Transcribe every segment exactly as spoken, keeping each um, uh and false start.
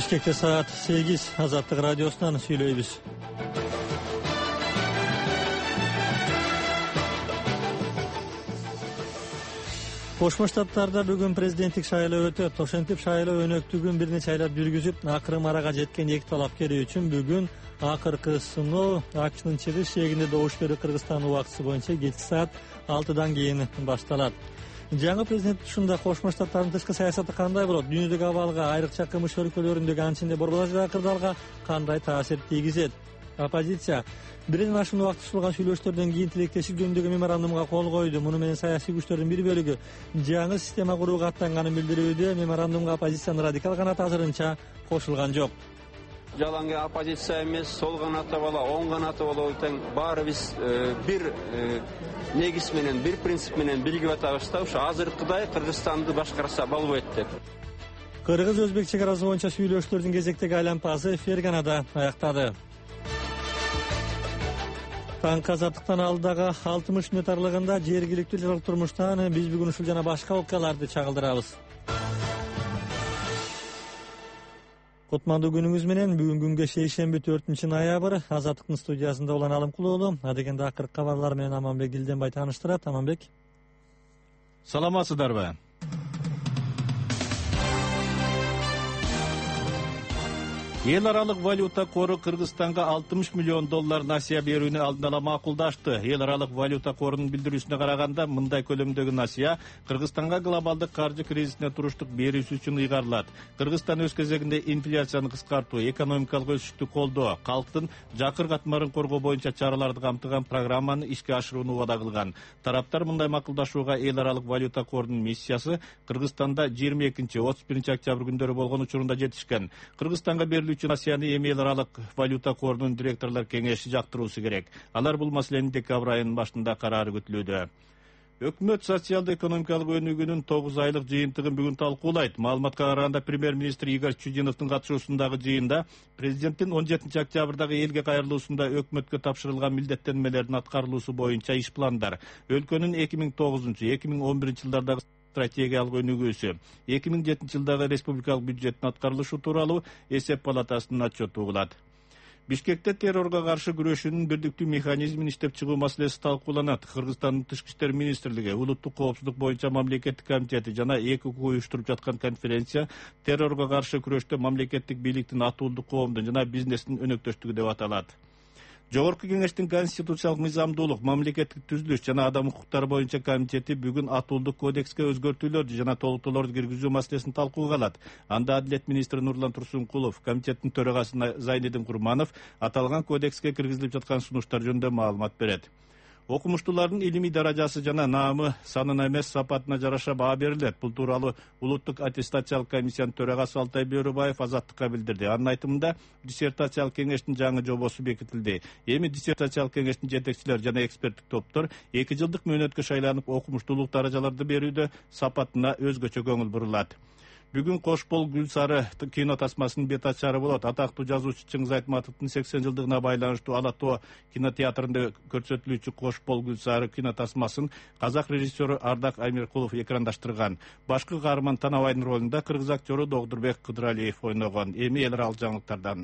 Бишкекте саат сегиз, Азаттык радиосунан сүйлөйбүз. Кошмо Штаттарда бүгүн президенттик шайлоо өтөт. Ошентип шайлоо өнөктүгүн бир нече айлап жүргүзүп, акыры марага жеткен эки талапкер үчүн бүгүн акыркы сыноо Акшнын чыгыш жээгинде добуш берүү Кыргызстан убактысы боюнча кечки саат алтыдан кийин башталат. Жаңы президент ушунда Кошмо Штаттардын тышкы саясаты кандай болот? Дүйнөдөгү абалга, айрыкча кылмыш өлкөлөрүндөгү анчинде борбордук кырдаалга кандай таасир тийгизет? Оппозиция бирден ашуун убакыт сузулган сүйлөшүүлөрдөн кийин тилектештик жөнүндөгү меморандумга кол койду. Муну менен саясий күчтөрдүн бир бөлүгү жаңы система курууга аттанганын билдирүүдө, меморандумга оппозициянын радикал канаты азырынча кошулган жок. Жалаңгы оппозиция эмес, сол канаты бола, оң канаты болобу тең баары биз бир негиз менен, бир принцип менен биригип атабыз да, ошо азыркыдай Кыргызстанды башкарса болбойт деп. Кыргыз-өзбек чек арасы боюнча сүйлөшүүлөрдүн кезектеги айланпасы Ферганада аяктады. Танк азаттыктан алдыдагы алтымыш мүнөт аралыгында жергиликтүү жылкы турмуштан биз бүгүн ушул жана башка окуяларды чагылдырабыз. Кутмандуу күнүңүз менен. Бүгүн күнгө шейшемби төртүнчү ноябрь. Азаттыктын студиясында Улан Алымкулуулу, адегенде акыркы кабарлар менен Аманбек Дилденбай тааныштырат. Аманбек. Саламатсыздарбы? Эл аралык валюта кору Кыргызстанга алтымыш миллион доллар насыя берүүнү алдын ала макулдашты. Эл аралык валюта корунун билдирүүсүнө караганда, мындай көлөмдөгү насыя Кыргызстанга глобалдык каржы кризисине туруштук берүүсү үчүн ыйгарылат. Кыргызстан өз кезегинде инфляцияны кыскартуу, экономикалык өсүштү колдоо, калктын жакыр катмарын коргоо боюнча чараларды камтыган программаны ишке ашырууну убада кылган. Тараптар мындай макулдашууга эл аралык валюта корунун миссиясы Кыргызстанда жыйырма экинчи отуз биринчи октябрь күндөрү болгон учурунда жетишкен. Кыргызстанга берилүүчү насыяны эми эл аралык валюта корунун директорлор кеңеши жактыруусу керек. Алар бул маселени декабрь айынын башында карары күтүлүүдө. Өкмөт социалдык-экономикалык өнүгүүнүн тогуз айлык жыйынтыгын бүгүн талкуулайт. Маалыматка караганда, премьер-министр Игорь Чудиновдун катышуусундагы жыйында президенттин он жетинчи октябрдагы элге кайрылуусунда өкмөткө тапшырылган милдеттенмелердин аткарылуусу боюнча иш пландар, өлкөнүн эки миң тогузунчу эки миң он биринчи жылдардагы стратегиялык өнүгүүсү, эки миң жетинчи жылдагы республикалык бюджеттин аткарылышы тууралуу эсеп палатасынын отчету угулат. Бишкекте террорго каршы күрөшүүнүн бирдиктүү механизмин иштеп чыгуу маселеси талкууланат. Кыргызстандын Тышкы иштер министрлиги, Улуттук коопсуздук боюнча мамлекеттик комитети жана эки УКУ уюштуруп жаткан конференция террорго каршы күрөштө мамлекеттик бийликтин, атуулдук коомдун жана бизнестин өнөктөштүгү деп аталат. Жогорку кеңештин конституциялык мыйзамдуулук, мамлекеттик түзүлүш жана адам укуктары боюнча комитети бүгүн атуулдук кодекске өзгөртүүлөрдү жана толуктоолорду киргизүү маселесин талкууга алат. Анда Адилет министри Нурлан Турсункулов, комитеттин төрагасы Зайнедин Курманов аталган кодекске киргизилип жаткан сунуштар жөнүндө маалымат берет. Окумуштуулардын илимий даражасы жана наамы санына эмес сапатына жараша баа берилет. Бул тууралуу Улуттук аттестациялык комиссиянын төрагасы Алтай Бөрүбаев Азаттыкка билдирди. Анын айтымында, диссертациялык кеңештин жаңы жобосу бекитилди. Эми диссертациялык кеңештин жетекчилери жана эксперттик топтор эки жылдык мөөнөткө шайланып, окумуштуулук даражаларды берүүдө сапатына өзгөчө көңүл бурулат. Бүгүн Кошбол Гүлсары кино тасмасынын бет ачары болот. Атактуу жазуучу Чыңгыз Айтматовдун сексен жылдыгына байланыштуу Ала Тоо кинотеатрында көрсөтүлүүчү Кошбол Гүлсары кино тасмасын казак режиссеру Ардак Амиркулов экрандаштырган. Башкы каарман Танабайдын ролунда кыргыз актеру Догдурбек Кыдыралиев ойногон. Эми эл аралык жаңылыктардан.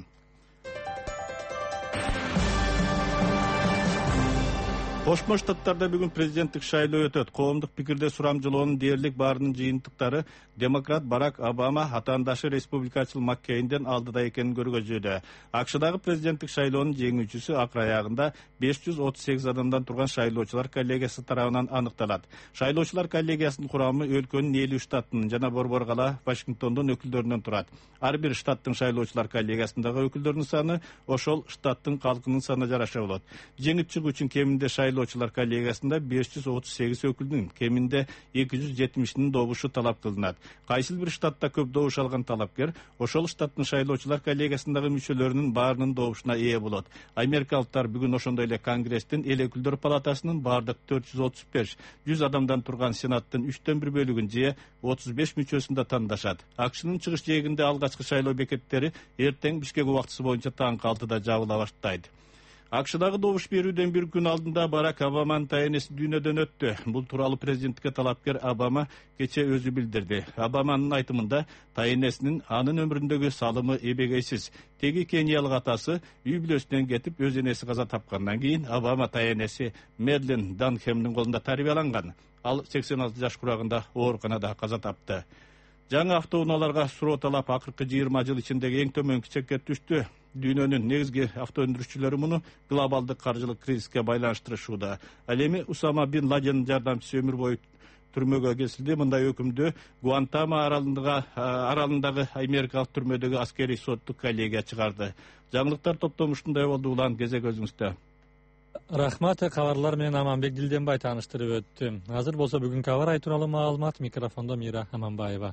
Кошмо Штаттарда бүгүн президенттик шайлоо өтөт. Коомдук пикирде сурамжылоонун дээрлик баарынын жыйынтыктары демократ Барак Обама атаандашы республикачыл Маккейнден алдыда экенин көргөзүүдө. АКШдагы президенттик шайлоонун жеңүүчүсү акыр аягында беш жүз отуз сегиз адамдан турган шайлоочулар коллегиясы тарабынан аныкталат. Шайлоочулар коллегиясынын курамы өлкөнүн элүү штатынын жана Борбор кала Вашингтондун өкүлдөрүнөн турат. Ар бир штаттын шайлоочулар коллегиясындагы өкүлдөрдүн саны ошол штаттын калкынын санына жараша болот. Жеңип чыгуу үчүн кеминде шайлоочулар коллегиясында беш жүз отуз сегиз өкүлдүн, кеминде эки жүз жетимишинин добушу талап кылынат. Кайсыл бир штатта көп добуш алган талапкер ошол штаттын шайлоочулар коллегиясындагы мүчөлөрүнүн баарынын добушуна ээ болот. Америкалыктар бүгүн ошондой эле Конгресстин эл өкүлдөр палатасынын бардык төрт жүз отуз беш жүз адамдан турган сенаттын үчтөн бир бөлүгүн же отуз беш мүчөсүн да тандашат. АКШнын чыгыш жээгинде алгачкы шайлоо бекеттери эртең Бишкек убактысы боюнча таңкы алтыда жабыла баштайт. акшдагы добуш берүүдөн бир күн алдында Барак Обаманын тайынеси дүйнөдөн өттү. Бул тууралуу президентке талапкер Обама кече өзү билдирди. Обаманын айтымында тайынесинин анын өмүрүндөгү салымы эбегейсиз. Теги кениялык атасы үй бүлөсүнөн кетип өз энеси каза тапкандан кийин Обама тайынеси Медлин Данхемдин колунда тарбияланган. Ал сексен алты жаш курагында ооруканада каза тапты. Жаңы автоунааларга суроо талап акыркы жыйырма жыл ичиндеги эң төмөнкү чекке түштү. Дүйнөнүн негизги авто өндүрүүчүлөрү муну глобалдык каржылык кризиске байланыштырышууда. Ал эми Усама бин Ладенин жардамчысы өмүр бою түрмөгө кесилди. Мындай өкүмдү Гуантамо аралындагы америкалык түрмөдөгү аскерий соттук коллегия чыгарды. Жаңылыктар топтому ушундай болду. Улан кезек өзүңүздө. Рахмат, кабарлар менен Аманбек Дилденбай тааныштырып өттү. Азыр болсо бүгүнкү аба ырайы тууралуу маалымат, микрофондо Мира Аманбаева.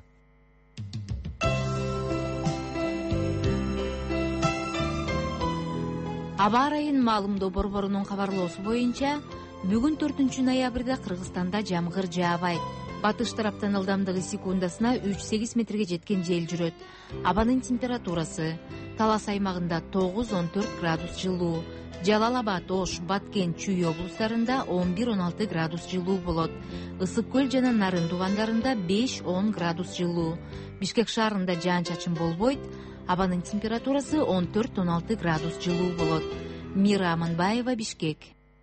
Аба ырайын маалымдоо борборунун кабарлоосу боюнча, бүгүн төртүнчү ноябрда Кыргызстанда жамгыр жаабайт. Батыш тараптан ылдамдыгы секундасына үч сегиз метрге жеткен жел жүрөт. Абанын температурасы Талас аймагында тогуз он төрт градус жылуу, Жалал Абад, Ош, Баткен, Чүй облустарында он бир он алты градус жылуу болот. Ысык көл жана Нарын тубандарында беш он градус жылуу. Бишкек шаарында жаан-чачын болбойт. Абанын температурасы он төрт он алты градус жылуу болот. Мира Аманбаева, Бишкек.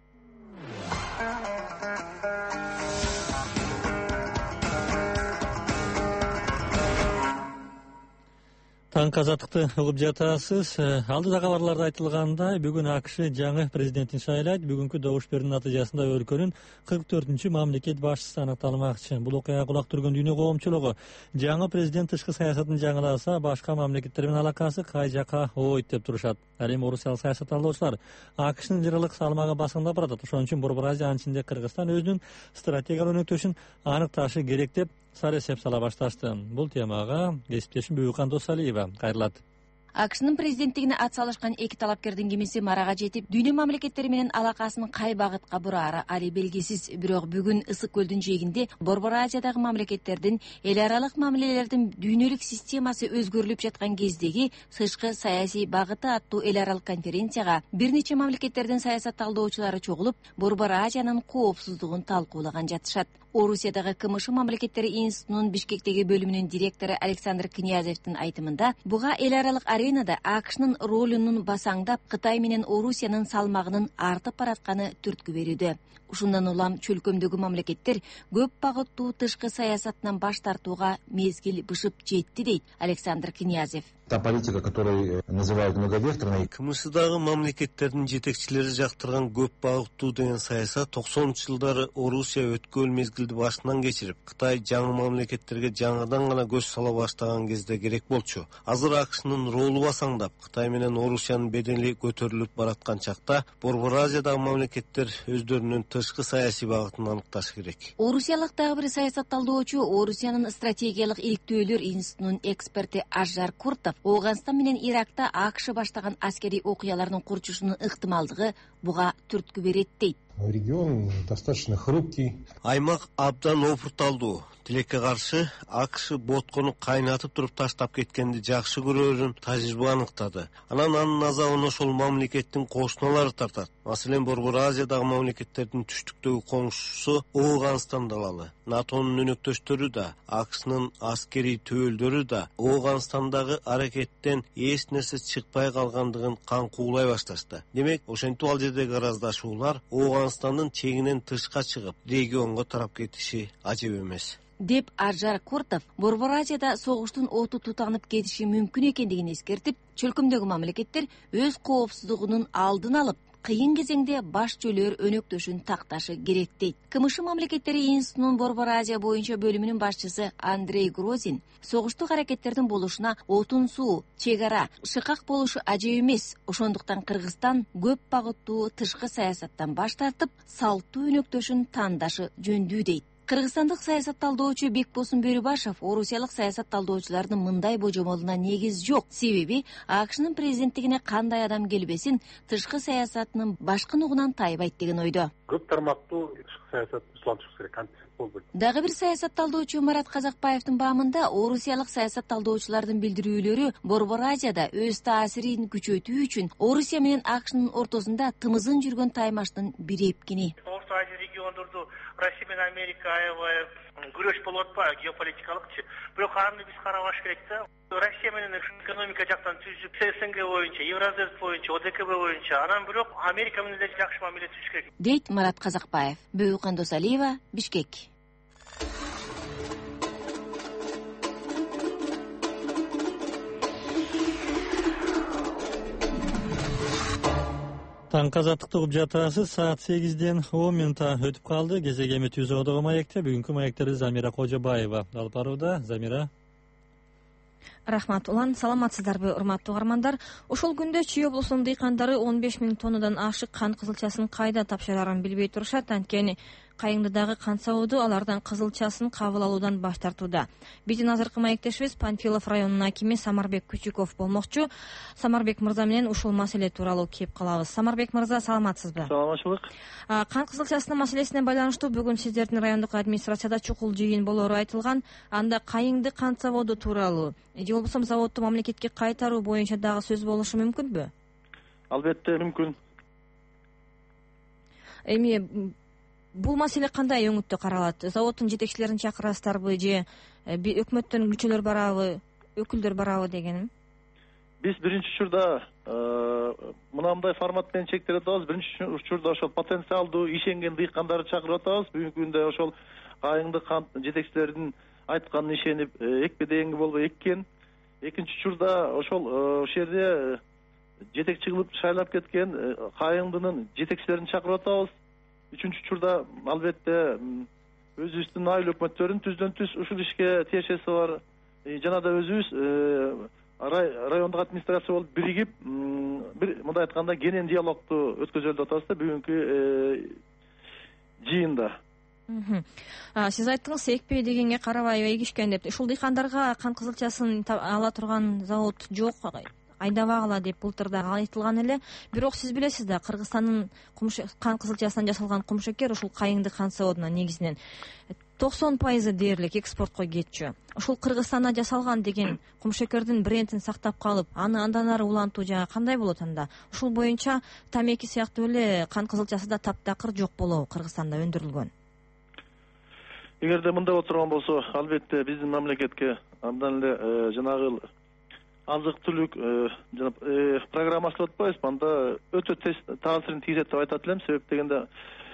Таң азаттыкты угуп жатасыз. Алдыда кабарларда айтылгандай, бүгүн АКШ жаңы президентин шайлайт. Бүгүнкү добуш берүү натыйжасында өлкөнүн кырк төртүнчү мамлекет башчысы аныкталмакчы. Бул окуяга кулак түргөн дүйнө коомчулугу жаңы президент тышкы саясатын жаңыласа, башка мамлекеттер менен алакасы кай жака ойт деп турушат. Ал эми орусиялык саясаттаалоочулар АКШнын жырылык салмагы басымдап баратат. Ошон үчүн Борбор Азия, анын ичинде Кыргызстан өзүнүн стратегиялык өнөктөшүн аныкташы керек деп сар эсеп сала башташты. Бул темага кесиптешим Бүбүкан Досалиева кайрылат. АКШнын президенттигине ат салышкан эки талапкердин кимиси марага жетип, дүйнө мамлекеттери менен алакасын кай багытка бурары али белгисиз. Бирок бүгүн Ысык көлдүн жээгинде Борбор Азиядагы мамлекеттердин эл аралык мамилелердин дүйнөлүк системасы өзгөрүлүп жаткан кездеги тышкы саясий багыты аттуу эл аралык конференцияга бир нече мамлекеттердин саясатталдоочулары чогулуп, Борбор Азиянын коопсуздугун талкуулаган жатышат. Орусиядагы КМШ мамлекеттери институтунун Бишкектеги бөлүмүнүн директору Александр Князевдин айтымында, буга эл аралык аренада АКШнын ролунун басаңдап, Кытай менен Орусиянын салмагынын артып баратканы түрткү берүүдө. Ушундан улам чөлкөмдөгү мамлекеттер көп багыттуу тышкы саясатынан баш тартууга мезгил бышып жетти, дейт Александр Князев. Та политика, которую называют многовекторной. КМШдагы мамлекеттердин жетекчилери жактырган көп багыттуу деген саясат токсонунчу жылдары Орусия өткөл мезгилди башынан кечирип, Кытай жаңы мамлекеттерге жаңыдан гана көз сала баштаган кезде керек болчу. Азыр АКШнын ролу басаңдап, Кытай менен Орусиянын бедели көтөрүлүп бараткан чакта Борбор Азиядагы мамлекеттер өздөрүнүн тышкы саясий багытын аныкташы керек. Орусиялык дагы бир саясатталдоочу, Орусиянын стратегиялык иликтөөлөр институтунун эксперти Ажар Куртов Ооганстан менен Иракта АКШ баштаган аскерий окуялардын курчушунун ыктымалдыгы буга түрткү берет, дейт. Регион достаточно хрупкий. Аймак абдан опурталдуу. Тилекке каршы АКШ боткону кайнатып туруп таштап кеткенди жакшы көрөрүн тажрыйба аныктады. Анан анын азабын ошол мамлекеттин кошуналары тартат. Маселен, Борбор Азиядагы мамлекеттердин түштүктөгү коңшусу Ооганстанды алалы. НАТОнун өнөктөштөрү да, АКШнын аскерий төбөлдөрү да Ооганстандагы аракеттен эч нерсе чыкпай калгандыгын каңкуулай башташты. Демек, ошентип ал жердеги араздашуулар Ооганстандын чегинен тышка чыгып, регионго тарап кетиши ажеп эмес, деп Ажар Куртов Борбор Азияда согуштун оту тутанып кетиши мүмкүн экендигин эскертип, чөлкөмдөгү мамлекеттер өз коопсуздугунун алдын алып, кыйын кезеңде баш жөлөр өнөктөшүн такташы керек, дейт. КМШ мамлекеттери институтунун Борбор Азия боюнча бөлүмүнүн башчысы Андрей Грозин согуштук аракеттердин болушуна отун суу, чек ара, шыкак болушу ажеп эмес. Ошондуктан Кыргызстан көп багыттуу тышкы саясаттан баш тартып, салттуу өнөктөшүн тандашы жөндүү, дейт. Кыргызстандык саясат талдоочу Бекбосун Бөрүбашев орусиялык саясат талдоочулардын мындай божомолуна негиз жок. Себеби АКШнын президенттигине кандай адам келбесин тышкы саясатынын башкы нугунан тайбайт деген ойдо. Көп тармактуу тышкы саясат ислам чыгыш керек, концепт болбойт. Дагы бир саясат талдоочу Марат Казакбаевдин баамында орусиялык саясат талдоочулардын билдирүүлөрү Борбор Азияда өз таасирин күчөтүү үчүн Орусия менен АКШнын ортосунда тымызын жүргөн таймаштын бир эпкини. Орто Азия региондорду Россия менен Америка аябай күрөш болуп атпайбы геополитикалыкчы. Бирок аны биз карабаш керек да. Россия менен экономика жактан түзүп, СНГ боюнча, Евразес боюнча, ОДКБ боюнча, анан бирок Америка менен да жакшы мамиле түзүш керек. Дейт Марат Казакбаев. Бөйүкөн Досалиева, Бишкек. Таң азаттыкты угуп жатасыз. Саат сегизден он минутта өтүп калды. Кезек эми Түз Одого маекте. Бүгүнкү маектерди Замира Кожобаева алып барууда. Замира. Рахмат улан, саламатсыздарбы урматтуу угармандар. Ошол күндө Чүй облусунун дыйкандары он беш миң тоннадан ашык кан кызылчасын кайда тапшырарын билбей турушат. Анткени Кайыңдыдагы кант заводу алардан кызылчасын кабыл алуудан баш тартууда. Биздин азыркы маектешибиз Панфилов районунун акими Самарбек Күчүков болмокчу. Самарбек мырза менен ушул маселе тууралуу кеп калабыз. Самарбек мырза, саламатсызбы? Саламатчылык. Кан кызылчасынын маселесине байланыштуу бүгүн сиздердин райондук администрацияда чукул жыйын болоору айтылган. Анда Кайыңды кант заводу тууралуу же болбосо заводду мамлекетке кайтаруу боюнча дагы сөз болушу мүмкүнбү? Албетте мүмкүн. Эми бул маселе кандай өңүттө каралат? Заводдун жетекчилерин чакырасыздарбы же өкмөттөн күчөлөр барабы, өкүлдөр барабы дегеним? Биз биринчи учурда мынандай формат менен чектелип атабыз. Биринчи учурда ошол потенциалдуу ишенген дыйкандарды чакырып атабыз. Бүгүнкү күндө ошол Кайыңды кант жетекчилеринин айтканына ишенип экпе дегенге болбой эккен. Экинчи учурда ошол ошол жерде жетекчи кылып шайлап кеткен Кайыңдынын жетекчилерин чакырып атабыз. Үчүнчү учурда албетте өзүбүздүн айыл өкмөттөрүн түздөн түз ушул ишке тиешеси бар. Жана да өзүбүз райондук администрация болуп биригип, бир мындай айтканда кенен диалогду өткөзөлү деп атабыз да бүгүнкү жыйында. Сиз айттыңыз экпе дегенге карабай эгишкен деп. Ушул дыйкандарга кан кызылчасын ала турган завод жок, айдабагыла деп былтыр да айтылган эле. Бирок сиз билесиз да, Кыргызстандын кан кызылчасынан жасалган кумшекер ушул Кайыңды кант заводуна негизинен токсон пайызы дээрлик экспортко кетчү. Ушул Кыргызстанда жасалган деген кумшекердин брендин сактап калып, аны андан ары улантуу жагы кандай болот анда? Ушул боюнча тамеки сыяктуу эле кан кызылчасы да таптакыр жок болобу Кыргызстанда өндүрүлгөн? Эгерде мындай отурган болсо, албетте биздин мамлекетке андан эле жанагы азык түлүк жана программасы деп атпайбызбы, анда өтө тез таасирин тийгизет деп айтат элем. Себеп дегенде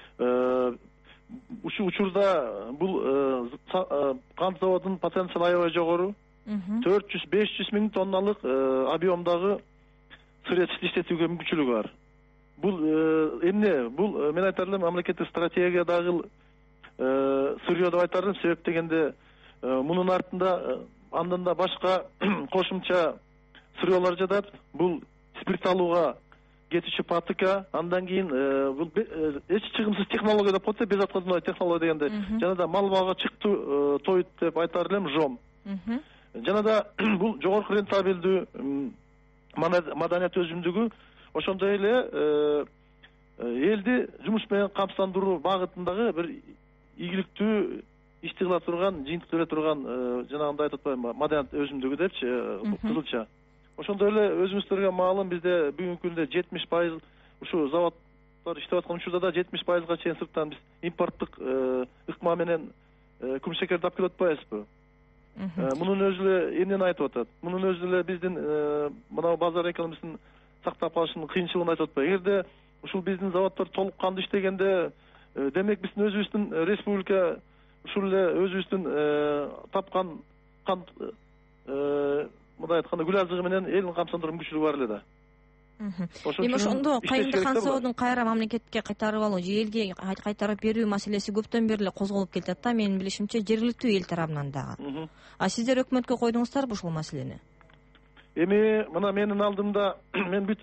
ушул учурда бул кант заводунун потенциалы аябай жогору. төрт жүз беш жүз миң тонналык объемдагы сырье иштетүүгө мүмкүнчүлүгү бар. Бул эмне? Бул мен айтар элем мамлекеттик стратегиядагы сырье деп айтар элем. Себеп дегенде мунун артында андан да башка кошумча сырьелор жатат. Бул спирт алууга кетиши патыка, андан кийин бул эч чыгымсыз технология деп коет, без отходной технология дегенде. Жана да мал багага чыктуу тоют деп айтар элем, жом. Жана да бул жогорку рентабелдүү маданият өзүмдүгү, ошондой эле элди жумуш менен камсыздандыруу багытындагы бир ийгиликтүү ишти кыла турган, жыйынтык бере турган жанагындай айтып атпаймынбы, маданият өзүмдүгү депчи, кызылча. Ошондой эле өзүңүздөргө маалым, бизде бүгүнкү күндө жетимиш пайыз ушул заводдор иштеп аткан учурда да жетимиш пайызга чейин сырттан биз импорттук ыкма менен кумшекерди алып келип атпайбызбы? Мунун өзү эле эмнени айтып атат? Мунун өзү эле биздин мына базар экономикасынын сактап калышынын кыйынчылыгын айтып атпайбы? Эгерде ушул биздин заводдор толук кандуу иштегенде, демек биздин өзүбүздүн республика ушул эле өзүбүздүн тапкан кант мындай айтканда гүл азыгы менен элин камсыздандыруу мүмкүнчүлүгү бар эле да. Эми ошондо Кайыңды кант заводун кайра мамлекетке кайтарып алуу же элге кайтарып берүү маселеси көптөн бери эле козголуп келатат да, менин билишимче жергиликтүү эл тарабынан дагы. А сиздер өкмөткө койдуңуздарбы ушул маселени? Эми мына менин алдымда мен бүт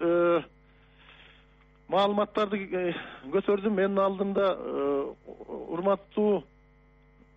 маалыматтарды көтөрдүм. Менин алдымда урматтуу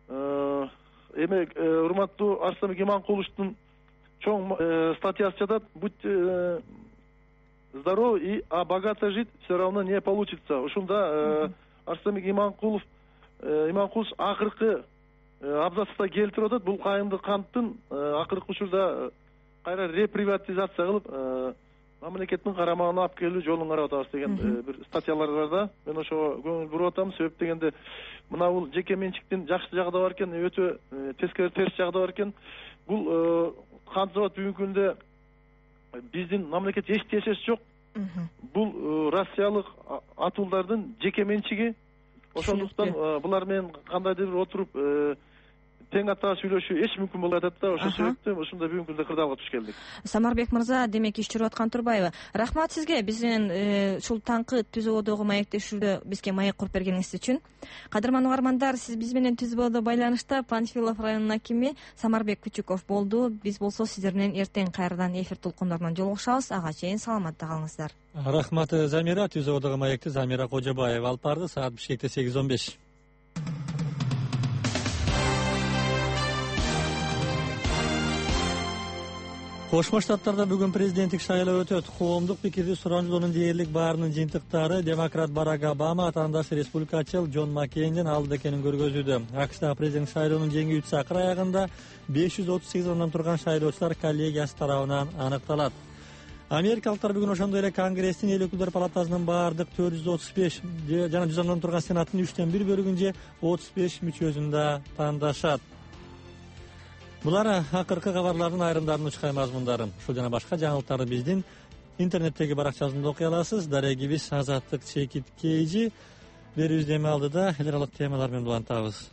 эме урматтуу Арыстанбек Иманкуловдун чоң статьясы жатат. Будь здоров и а богато жить все равно не получится. Ушунда Арыстанбек Иманкулов Иманкулов акыркы абзацта келтирип атат. Бул кайымды канттын акыркы учурда кайра реприватизация кылып мамлекеттин карамагына алып келүү жолун карап атабыз деген бир статьялар бар да. Мен ошого көңүл буруп атам. Себеп дегенде мына бул жеке менчиктин жакшы жагы да бар экен, өтө тескери терс жагы да бар экен. Бул кант завод бүгүнкү күндө биздин мамлекет эч тиешеси жок. Бул Россиялык атуулдардын жеке менчиги. Ошондуктан булар менен кандайдыр бир отуруп тең ата сүйлөшүү эч мүмкүн болбой атат да. Ошол себептен ушундай бүгүнкү күндө кырдаалга туш келдик. Самарбек мырза, демек иш жүрүп аткан Турбаева. Рахмат сизге биз менен ушул таңкы түзүүдөгү маектешүүдө бизге маек куруп бергениңиз үчүн. Кадырман угармандар, сиз биз менен түзүүдө байланышта Панфилов районунун акими Самарбек Күчүков болду. Биз болсо сиздер менен эртең кайрадан эфир толкундорунан жолугушабыз. Ага чейин саламатта калыңыздар. Рахмат Замира. Түзүүдөгү маекти Замира Кожобаева алып барды. Саат Бишкекте сегиз он беш. Кошмо Штаттарда бүгүн президенттик шайлоо өтөт. Коомдук пикирди сурамжылоонун дээрлик баарынын жыйынтыктары демократ Барак Обама атаандашы республикачыл Джон Маккейнден алда экенин көргөзүүдө. АКШтагы президент шайлоонун жеңүүчүсү акыр аягында беш жүз отуз сегиз орундан турган шайлоочулар коллегиясы тарабынан аныкталат. Америкалыктар бүгүн ошондой эле Конгресстин эл өкүлдөр палатасынын баардык төрт жүз отуз беш жана жүз ондон турган сенаттын үчтөн бир бөлүгүн же отуз беш мүчөсүн да тандашат. Булар акыркы кабарлардын айрымдарынын учкай мазмундары. Ушул жана башка жаңылыктарды биздин интернеттеги баракчабызда окуй аласыз. Дарегибиз Азаттык Чекит Кейжи берүүбүздү эми алдыда эл аралык темалар менен улантабыз.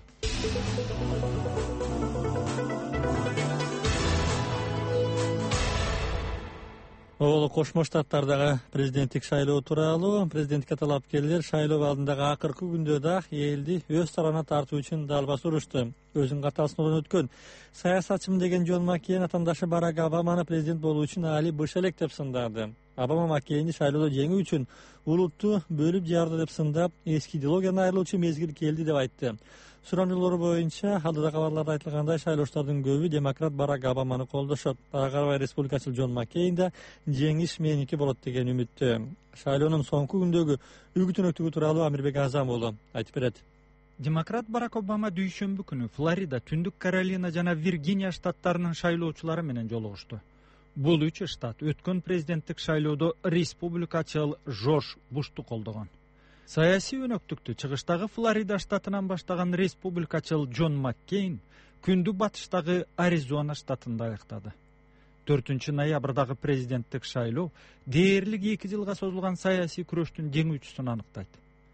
Ол Кошмо Штаттардагы президенттик шайлоо тууралуу президенттикке талапкерлер шайлоо алдындагы акыркы күндөрдө элди өз тарабына тартуу үчүн далбаса урушту. Өзүнүн катаасынан өткөн саясатчымын деген Джон Маккейн атаандашы Барак Обаманы президент болуу үчүн али быш элек деп сындады. Обама Маккейнди шайлоодо жеңүү үчүн улутту бөлүп жарды деп сындап, эски идеологиядан айрылуучу мезгил келди деп айтты. Сурамжылоору боюнча алдыда кабарларда айтылгандай шайлоочулардын көбү демократ Барак Обаманы колдошот. Ага карабай республикачыл Джон Маккейн да жеңиш меники болот деген үмүттө. Шайлоонун соңку күндөгү үгүт-өнөктүгү тууралуу Амирбек Азам уулу айтып берет. Демократ Барак Обама дүйшөмбү күнү Флорида, Түндүк Каролина жана Виргиния штаттарынын шайлоочулары менен жолугушту. Бул үч штат өткөн президенттик шайлоодо республикачыл Жорж Бушту колдогон. Саясий өнөктүктү чыгыштагы Флорида штатынан баштаган республикачыл Джон Маккейн күндү батыштагы Аризона штатында аяктады. төртүнчү ноябрдагы президенттик шайлоо дээрлик эки жылга созулган саясий күрөштүн жеңүүчүсүн аныктайт.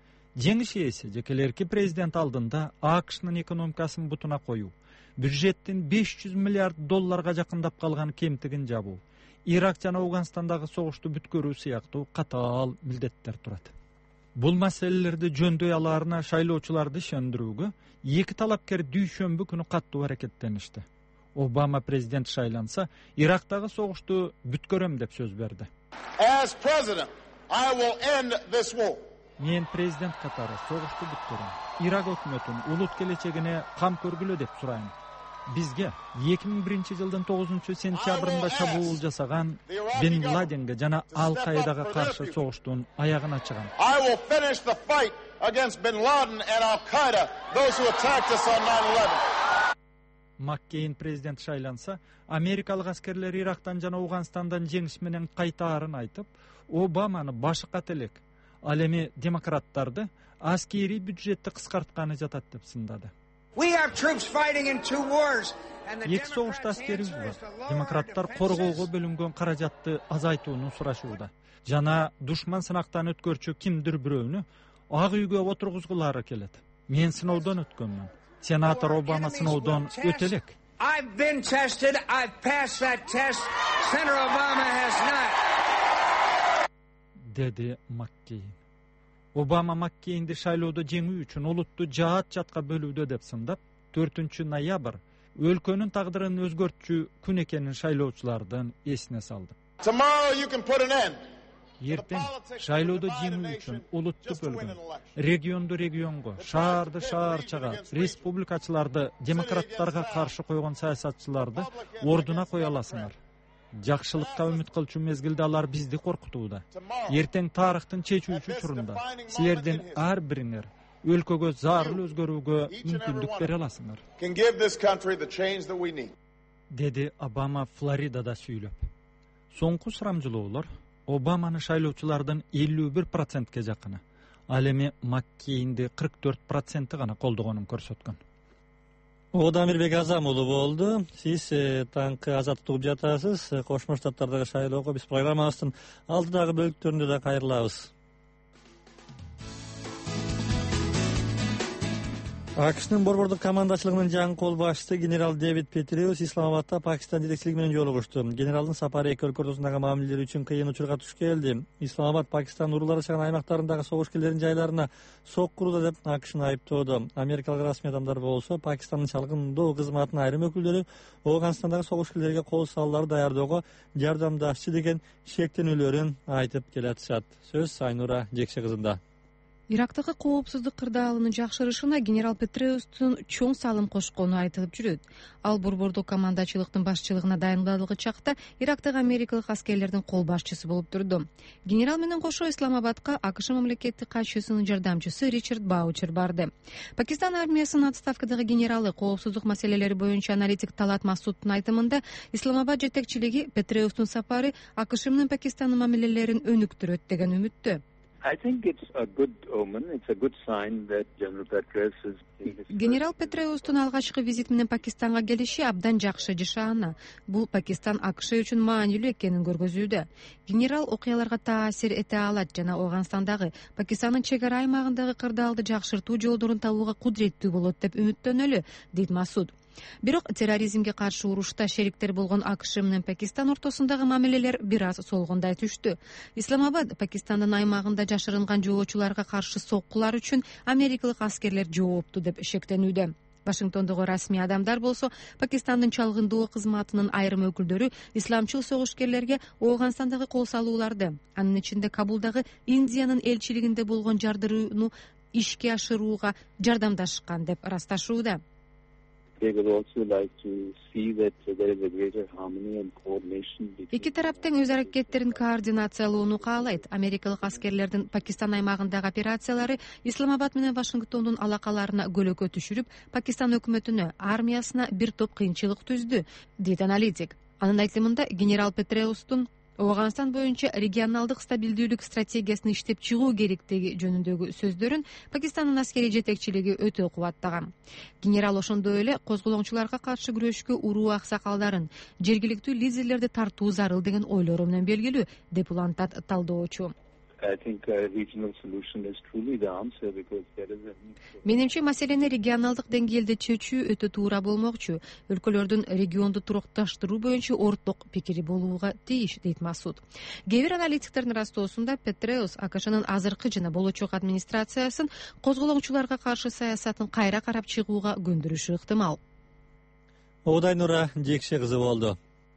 Жеңиш ээси жекелерки президент алдында АКШнын экономикасын бутуна коюу, бюджеттин беш жүз миллиард долларга жакындап калган кемтигин жабуу, Ирак жана Афганистандагы согушту бүткөрүү сыяктуу катаал милдеттер турат. Бул маселелерди жөндөй алаарына шайлоочуларды ишендирүүгө эки талапкер дүйшөмбү күнү каттуу аракеттеништи. Обама президент шайланса, Ирактагы согушту бүткөрөм деп сөз берди. As president, I will end this war. Мен президент катары согушту бүткөрөм. Ирак өкмөтүн улут келечегине кам көргүлө деп сурайм. Бизге эки миң биринчи жылдын тогузунчу сентябрында чабуул жасаган Бен Ладенге жана Ал-Каидага каршы согуштун аягын ачыгам. I will finish the fight against Bin Laden and Al-Qaeda, those who attacked us on nine eleven. Маккейн президент шайланса, америкалык аскерлер Ирактан жана Афганистандан жеңиш менен кайтаарын айтып, Обаманы башы кателек. Ал эми демократтарды аскери бюджетти кыскартканы жатат деп сындады. Эки согушта аскерибиз бар. Демократтар коргоого бөлүнгөн каражатты азайтууну сурашууда. Жана душман сынактан өткөрчү кимдир бирөөнү ак үйгө отургузгулары келет. Мен сыноодон өткөнмүн. Сенатор Обама сыноодон өтө элек. I've been tested. I've passed that test. Senator Obama has not. Dedi Маккейн. Обама Маккейнди шайлоодо жеңүү үчүн улутту жаат жатка бөлүүдө деп сындап, төртүнчү ноябрь өлкөнүн тагдырын өзгөртчү күн экенин шайлоочулардын эсине салды. Tomorrow you can put an end эртең шайлоодо жеңүү үчүн улутты бөлгөн, регионду регионго, шаарды шаарчага, республикачыларды демократтарга каршы койгон саясатчыларды ордуна кое аласыңар. Жакшылыкка үмүт кылчу мезгилде алар бизди коркутууда. Эртең тарыхтын чечүүчү учурунда силердин ар бириңер өлкөгө зарыл өзгөрүүгө мүмкүндүк бере аласыңар, деди Обама Флоридада сүйлөп. Соңку сурамжылоолор Обаманы шайлоочулардын элүү бир процентке жакыны, ал эми Маккейнди кырк төрт проценти гана колдогонун көрсөткөн. Одамирбек Азамулу болду. Сиз таңкы азаттык угуп жатасыз. Кошмо Штаттардагы шайлоого биз программабыздын алдыдагы бөлүктөрүндө да кайрылабыз. АКШнын борбордук командачылыгынын жаңы кол башчысы генерал Дэвид Петреус Исламабадда Пакистан жетекчилиги менен жолугушту. Генералдын сапары эки өлкө ортосундагы мамилелер үчүн кыйын учурга туш келди. Исламабад Пакистан уруулар жашаган аймактарындагы согушкерлердин жайларына сок курууда деп АКШны айыптоодо. Америкалык расмий адамдар болсо Пакистандын чалгындоо кызматынын айрым өкүлдөрү Афганистандагы согушкерлерге кол салууларды даярдоого жардамдашчы деген шектенүүлөрүн айтып келатышат. Сөз Айнура Жекше кызында. Ирактагы коопсуздук кырдаалынын жакшырышына генерал Петреустун чоң салым кошкону айтылып жүрөт. Ал борбордук командачылыктын башчылыгына дайындалгы чакта Ирактагы америкалык аскерлердин кол башчысы болуп турду. Генерал менен кошо Исламабадка АКШ мамлекеттик катчысынын жардамчысы Ричард Баучер барды. Пакистан армиясынын отставкадагы генералы коопсуздук маселелери боюнча аналитик Талат Масуддун айтымында Исламабад жетекчилиги Петреустун сапары АКШ менен Пакистандын мамилелерин өнүктүрөт деген үмүттө. I think it's a good omen. It's a good sign that General Petraeus is. Генерал Петреустун алгачкы визит менен Пакистанга келиши абдан жакшы жашаана. Бул Пакистан АКШ үчүн маанилүү экенин көргөзүүдө. Генерал окуяларга таасир эте алат жана Афганистандагы, Пакистандын чек ара аймагындагы кырдаалды жакшыртуу жолдорун табууга кудуреттүү болот деп үмүттөнөлү, дейт Масуд. Бирок терроризмге каршы урушта шериктер болгон АКШ менен Пакистан ортосундагы мамилелер бир аз солгундай түштү. Исламабад Пакистандын аймагында жашырынган жолоочуларга каршы соккулар үчүн америкалык аскерлер жооптуу деп шектенүүдө. Вашингтондогу расмий адамдар болсо Пакистандын чалгындоо кызматынын айрым өкүлдөрү исламчыл согушкерлерге Афганистандагы кол салууларды, анын ичинде Кабулдагы Индиянын элчилигинде болгон жардырууну ишке ашырууга жардамдашкан деп ырасташууда. Эки тарап тең өз аракеттерин координациялоону каалайт. Америкалык аскерлердин Пакистан аймагындагы операциялары Исламабад менен Вашингтондун алакаларына көлөкө түшүрүп, Пакистан өкмөтүнө, армиясына бир топ кыйынчылык түздү, дейт аналитик. Анын айтымында генерал Петреустун Афганистан боюнча регионалдык стабилдүүлүк стратегиясын иштеп чыгуу керектиги жөнүндөгү сөздөрүн Пакистандын аскери жетекчилиги өтө кубаттаган. Генерал ошондой эле козголоңчуларга каршы күрөшкө уруу аксакалдарын, жергиликтүү лидерлерди тартуу зарыл деген ойлору менен белгилүү, деп улантат талдоочу. I think a regional solution is truly the answer because there is a need. Менимче маселени регионалдык деңгээлде чечүү өтө туура болмокчу. Өлкөлөрдүн регионду турукташтыруу боюнча орток пикири болууга тийиш, дейт Масуд. Кээ бир аналитиктердин растоосунда Петреус АКШнын азыркы жана болочок администрациясын козголоңчуларга каршы саясатын кайра карап чыгууга көндүрүшү ыктымал. Одайнура Жекше кызы болду.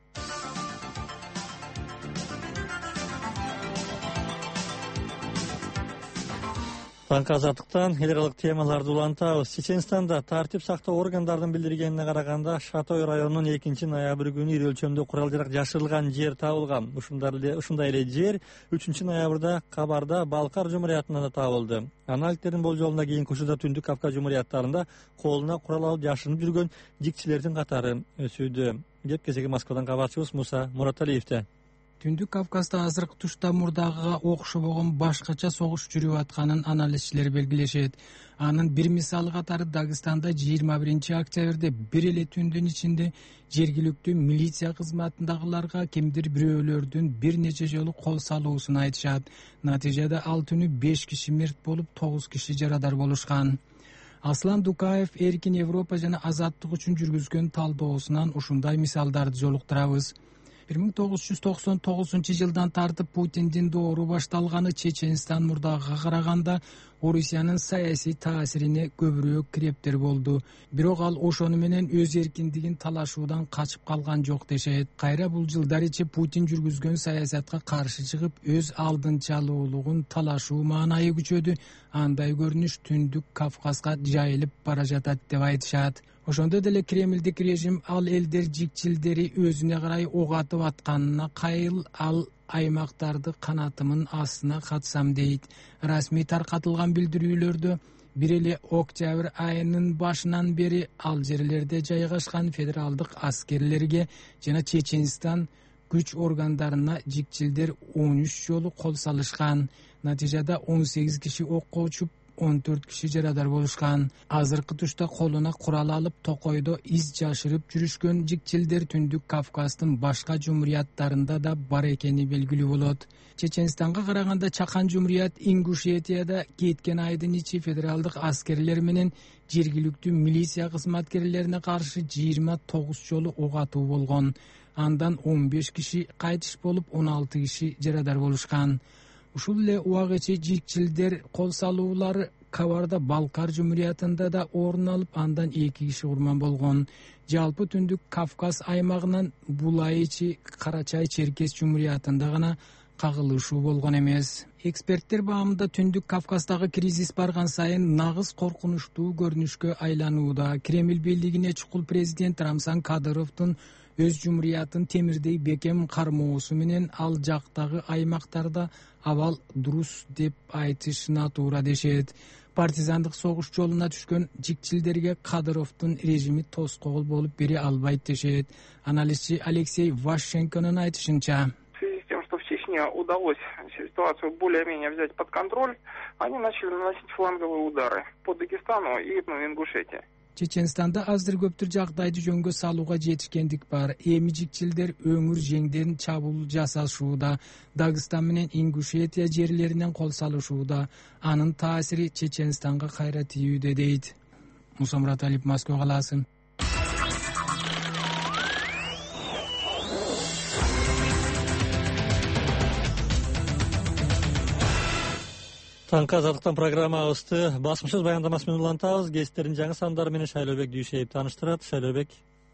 Таңкы азаттыктан эл аралык темаларды улантабыз. Чеченстанда тартип сактоо органдарынын билдиргенине караганда Шатой районунун экинчи ноябрь күнү ири өлчөмдүү курал-жарак жашырылган жер табылган. Ушундай эле жер үчүнчү ноябрда Кабарда Балкар жумуриятынан да табылды. Аналитиктердин болжолуна кийинки учурда Түндүк Кавказ жумуриятарында колуна курал алып жашынып жүргөн жикчилердин катары өсүүдө. Деп кезеги Москвадан кабарчыбыз Муса Мураталиевте. Түндүк Кавказда азыркы тушта мурдагыга окшобогон башкача согуш жүрүп атканын аналитикчилер белгилешет. Анын бир мисалы катары Дагыстанда жыйырма биринчи октябрда бир эле түндүн ичинде жергиликтүү милиция кызматындагыларга кимдир бирөөлөрдүн бир нече жолу кол салуусун айтышат. Натыйжада ал түнү беш киши мерт болуп, тогуз киши жарадар болушкан. Аслан Дукаев Эркин Европа жана азаттык үчүн жүргүзгөн талдоосунан ушундай мисалдарды жолуктурабыз. бир миң тогуз жүз токсон тогузунчу жылдан тартып Путиндин доору башталганы Чеченстан мурдагыга караганда Орусиянын саясий таасирине көбүрөөк кирептер болду. Бирок ал ошону менен өз эркиндигин талашуудан качып калган жок дешет. Кайра бул жылдар ичи Путин жүргүзгөн саясатка каршы чыгып, өз алдынчалуулугун талашуу маанайы күчөдү. Андай көрүнүш Түндүк Кавказга жайылып бара жатат деп айтышат. Ошондой деле Кремлдик режим ал элдер жикчилдери өзүнө карай ок атып атканына кайыл, ал аймактарды канатымын астына катсам дейт. Расмий таркатылган билдирүүлөрдө бир эле октябрь айынын башынан бери ал жерлерде жайгашкан федералдык аскерлерге жана Чеченстан күч органдарына жикчилдер он үч жолу кол салышкан. Натыйжада он сегиз киши окко учуп, он төрт киши жарадар болушкан. Азыркы тушта колуна курал алып токойдо из жашырып жүрүшкөн жикчилдер Түндүк Кавказдын башка жумурияттарында да бар экени белгилүү болот. Чеченстанга караганда чакан жумурият Ингушетияда кеткен айдын ичи федералдык аскерлер менен жергиликтүү милиция кызматкерлерине каршы жыйырма тогуз жолу ок атуу болгон. Андан он беш киши кайтыш болуп, он алты киши жарадар болушкан. Ушул эле убак ичи жикчилдер кол салуулары Кабарда-Балкар жумуриятында да орун алып, андан эки киши курман болгон. Жалпы Түндүк Кавказ аймагынан Булай ичи Карачай-Черкес жумуриятында гана кагылышуу болгон эмес. Эксперттер баамында Түндүк Кавказдагы кризис барган сайын нагыз коркунучтуу көрүнүшкө айланууда. Кремль бийлигине чукул президент Рамзан Кадыровдун өз жумуриятын темирдей бекем кармоосу менен ал жактагы аймактарда абал дурус деп айтышына туура дешет. Партизандык согуш жолуна түшкөн жикчилдерге Кадыровдун режими тоскоол болуп бере албайт дешет. Анализчи Алексей Ващенконун айтышынча, в связи с тем, что в Чечне удалось ситуацию более-менее взять под контроль, они начали наносить фланговые удары по Дагестану и Ингушетии. Чеченстанда аздыр көптүр жагдайды жөнгө салууга жетишкендик бар. Эми жикчилдер өңүр жеңдерин чабуул жасашууда, Дагыстан менен Ингушетия жерлеринен кол салышууда. Анын таасири Чеченстанга кайра тийүүдө дейт. Мусамурат Алип, Москва калаасы. Таңкы азаттыктан программабызды басымсыз баяндамасы менен улантабыз. Кестердин жаңы сандары менен Шайлообек Дүйшеев тааныштырат. Шайлообек.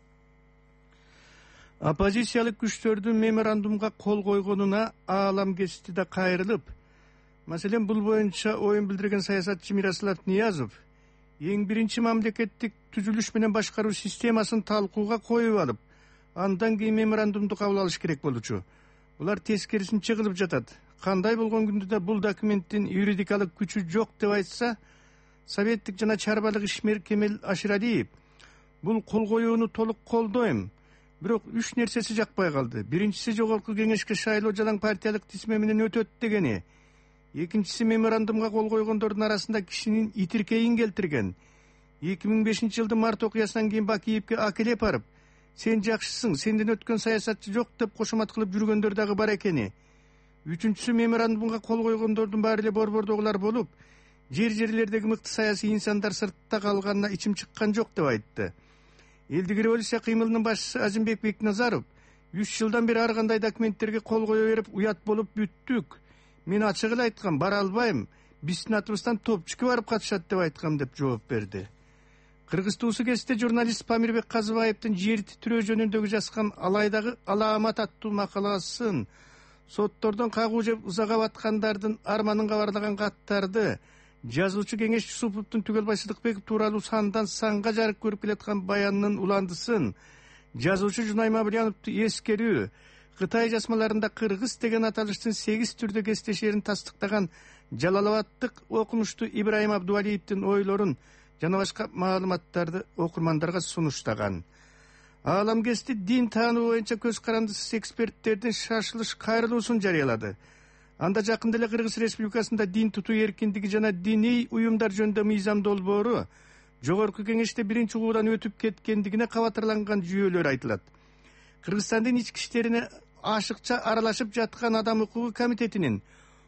Оппозициялык күчтөрдүн меморандумга кол койгонуна аалам кести да кайрылып, маселен бул боюнча оюн билдирген саясатчы Мирослав Ниязов эң биринчи мамлекеттик түзүлүш менен башкаруу системасын талкууга коюп алып, андан кийин меморандумду кабыл алыш керек болчу. Булар тескерисинче кылып жатат. Кандай болгон күндө да бул документтин юридикалык күчү жок деп айтса, советтик жана чарбалык ишмер Кемел Аширалиев бул кол коюуну толук колдойм. Бирок үч нерсеси жакпай калды. Биринчиси жогорку кеңешке шайлоо жалаң партиялык тизме менен өтөт дегени. Экинчиси меморандумга кол койгондордун арасында кишинин итиркейин келтирген. эки миң бешинчи жылдын март окуясынан кийин Бакиевке акелеп барып, сен жакшысың, сенден өткөн саясатчы жок деп кошомат кылып жүргөндөр дагы бар экени. Үчүнчүсү меморандумга кол койгондордун баары эле борбордогулар болуп, жер-жерлердеги мыкты саясий инсандар сыртта калганына ичим чыккан жок деп айтты. Элдик революция кыймылынын башчысы Азимбек Бекназаров үч жылдан бери ар кандай документтерге кол кое берип, уят болуп бүттүк. Мен ачык эле айткам, бара албайм. Биздин атыбыздан топчуки барып катышат деп айткам деп жооп берди. Кыргыз туусу кезинде журналист Памирбек Казыбаевдин жерди түрөө жөнүндөгү жазган алайдагы Аламат аттуу макаласын, соттордон кагуу жеп ызага баткандардын арманын кабарлаган каттарды, жазуучу Кеңеш Юсуповдун Түгелбай Сыдыкбеков тууралуу сандан санга жарык көрүп келаткан баянынын уландысын, жазуучу Жунай Мавлияновду эскерүү, Кытай жазмаларында кыргыз деген аталыштын сегиз түрдө кестешерин тастыктаган Жалалабадтык окумуштуу Ибраим Абдуалиевдин ойлорун жана башка маалыматтарды окурмандарга сунуштаган. Ааламкести дин таануу боюнча көз карандысыз эксперттердин шашылыш кайрылуусун жарыялады. Анда жакында эле Кыргыз Республикасында дин тутуу эркиндиги жана диний уюмдар жөнүндө мыйзам долбоору жогорку кеңеште биринчи угуудан өтүп кеткендигине кабатырланган жүйөлөр айтылат. Кыргызстандын ички иштерине ашыкча аралашып жаткан Адам укугу комитетинин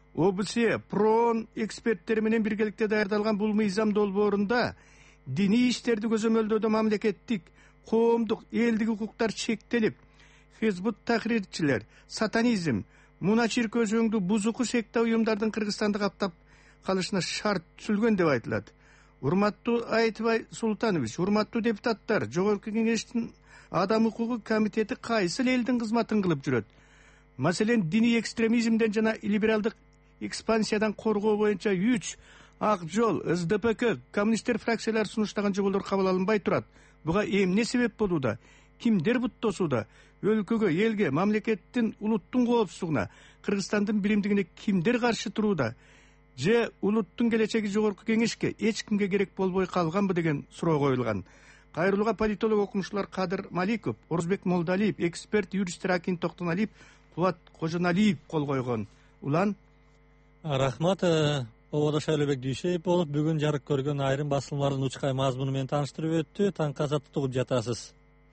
ОБСЕ, ПРООН эксперттери менен биргеликте даярдалган бул мыйзам долбоорунда диний иштерди көзөмөлдөөдө мамлекеттик, коомдук, элдик укуктар чектелип, Hizbut tahrirçiler, satanizm, Muna çirközөңдү бузуку секта уюмдардын Кыргызстанды каптап калышына шарт түзүлгөн деп айтылат. Урматтуу Айтбай Султанович, урматтуу депутаттар, Жогорку Кеңештин Адам укугу комитети кайсыл элдин кызматын кылып жүрөт? Маселен, диний экстремизмден жана либералдык экспансиядан коргоо боюнча үч Ак Жол, эс дэ пэ ка, коммунисттер фракциялары сунуштаган жоболор кабыл алынбай турат. Буга эмне себеп болууда? Кимдер буттосууда? Өлкөгө, элге, мамлекеттин, улуттун коопсуздугуна, Кыргызстандын биримдигине кимдер каршы турууда? Же улуттун келечеги Жогорку Кеңешке эч кимге керек болбой калганбы деген суроо коюлган. Кайрылууга политолог окумуштуулар Кадыр Маликов, Орузбек Молдалиев, эксперт юрист Ракин Токтоналиев, Кубат Кожоналиев кол койгон. Улан рахмат. Ободо Шайлообек Дүйшеев болуп, бүгүн жарык көргөн айрым басылмалардын учкай мазмуну менен тааныштырып өттү. Таңкы азаттыкты угуп жатасыз.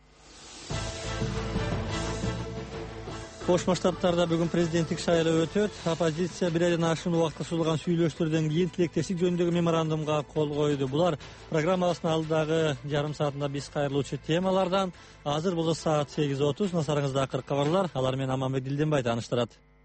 Кошмо Штаттарда бүгүн президенттик шайлоо өтөт. Оппозиция бир айдан ашуун убакытка созулган сүйлөштөрдөн кийин тилектештик жөнүндөгү меморандумга кол койду. Булар программабыздын алдыдагы жарым саатында биз кайрылуучу темалардан. Азыр бул саат сегиз отуз. Назарыңызда акыркы кабарлар. Алар менен Аманбек Дилденбай тааныштырат.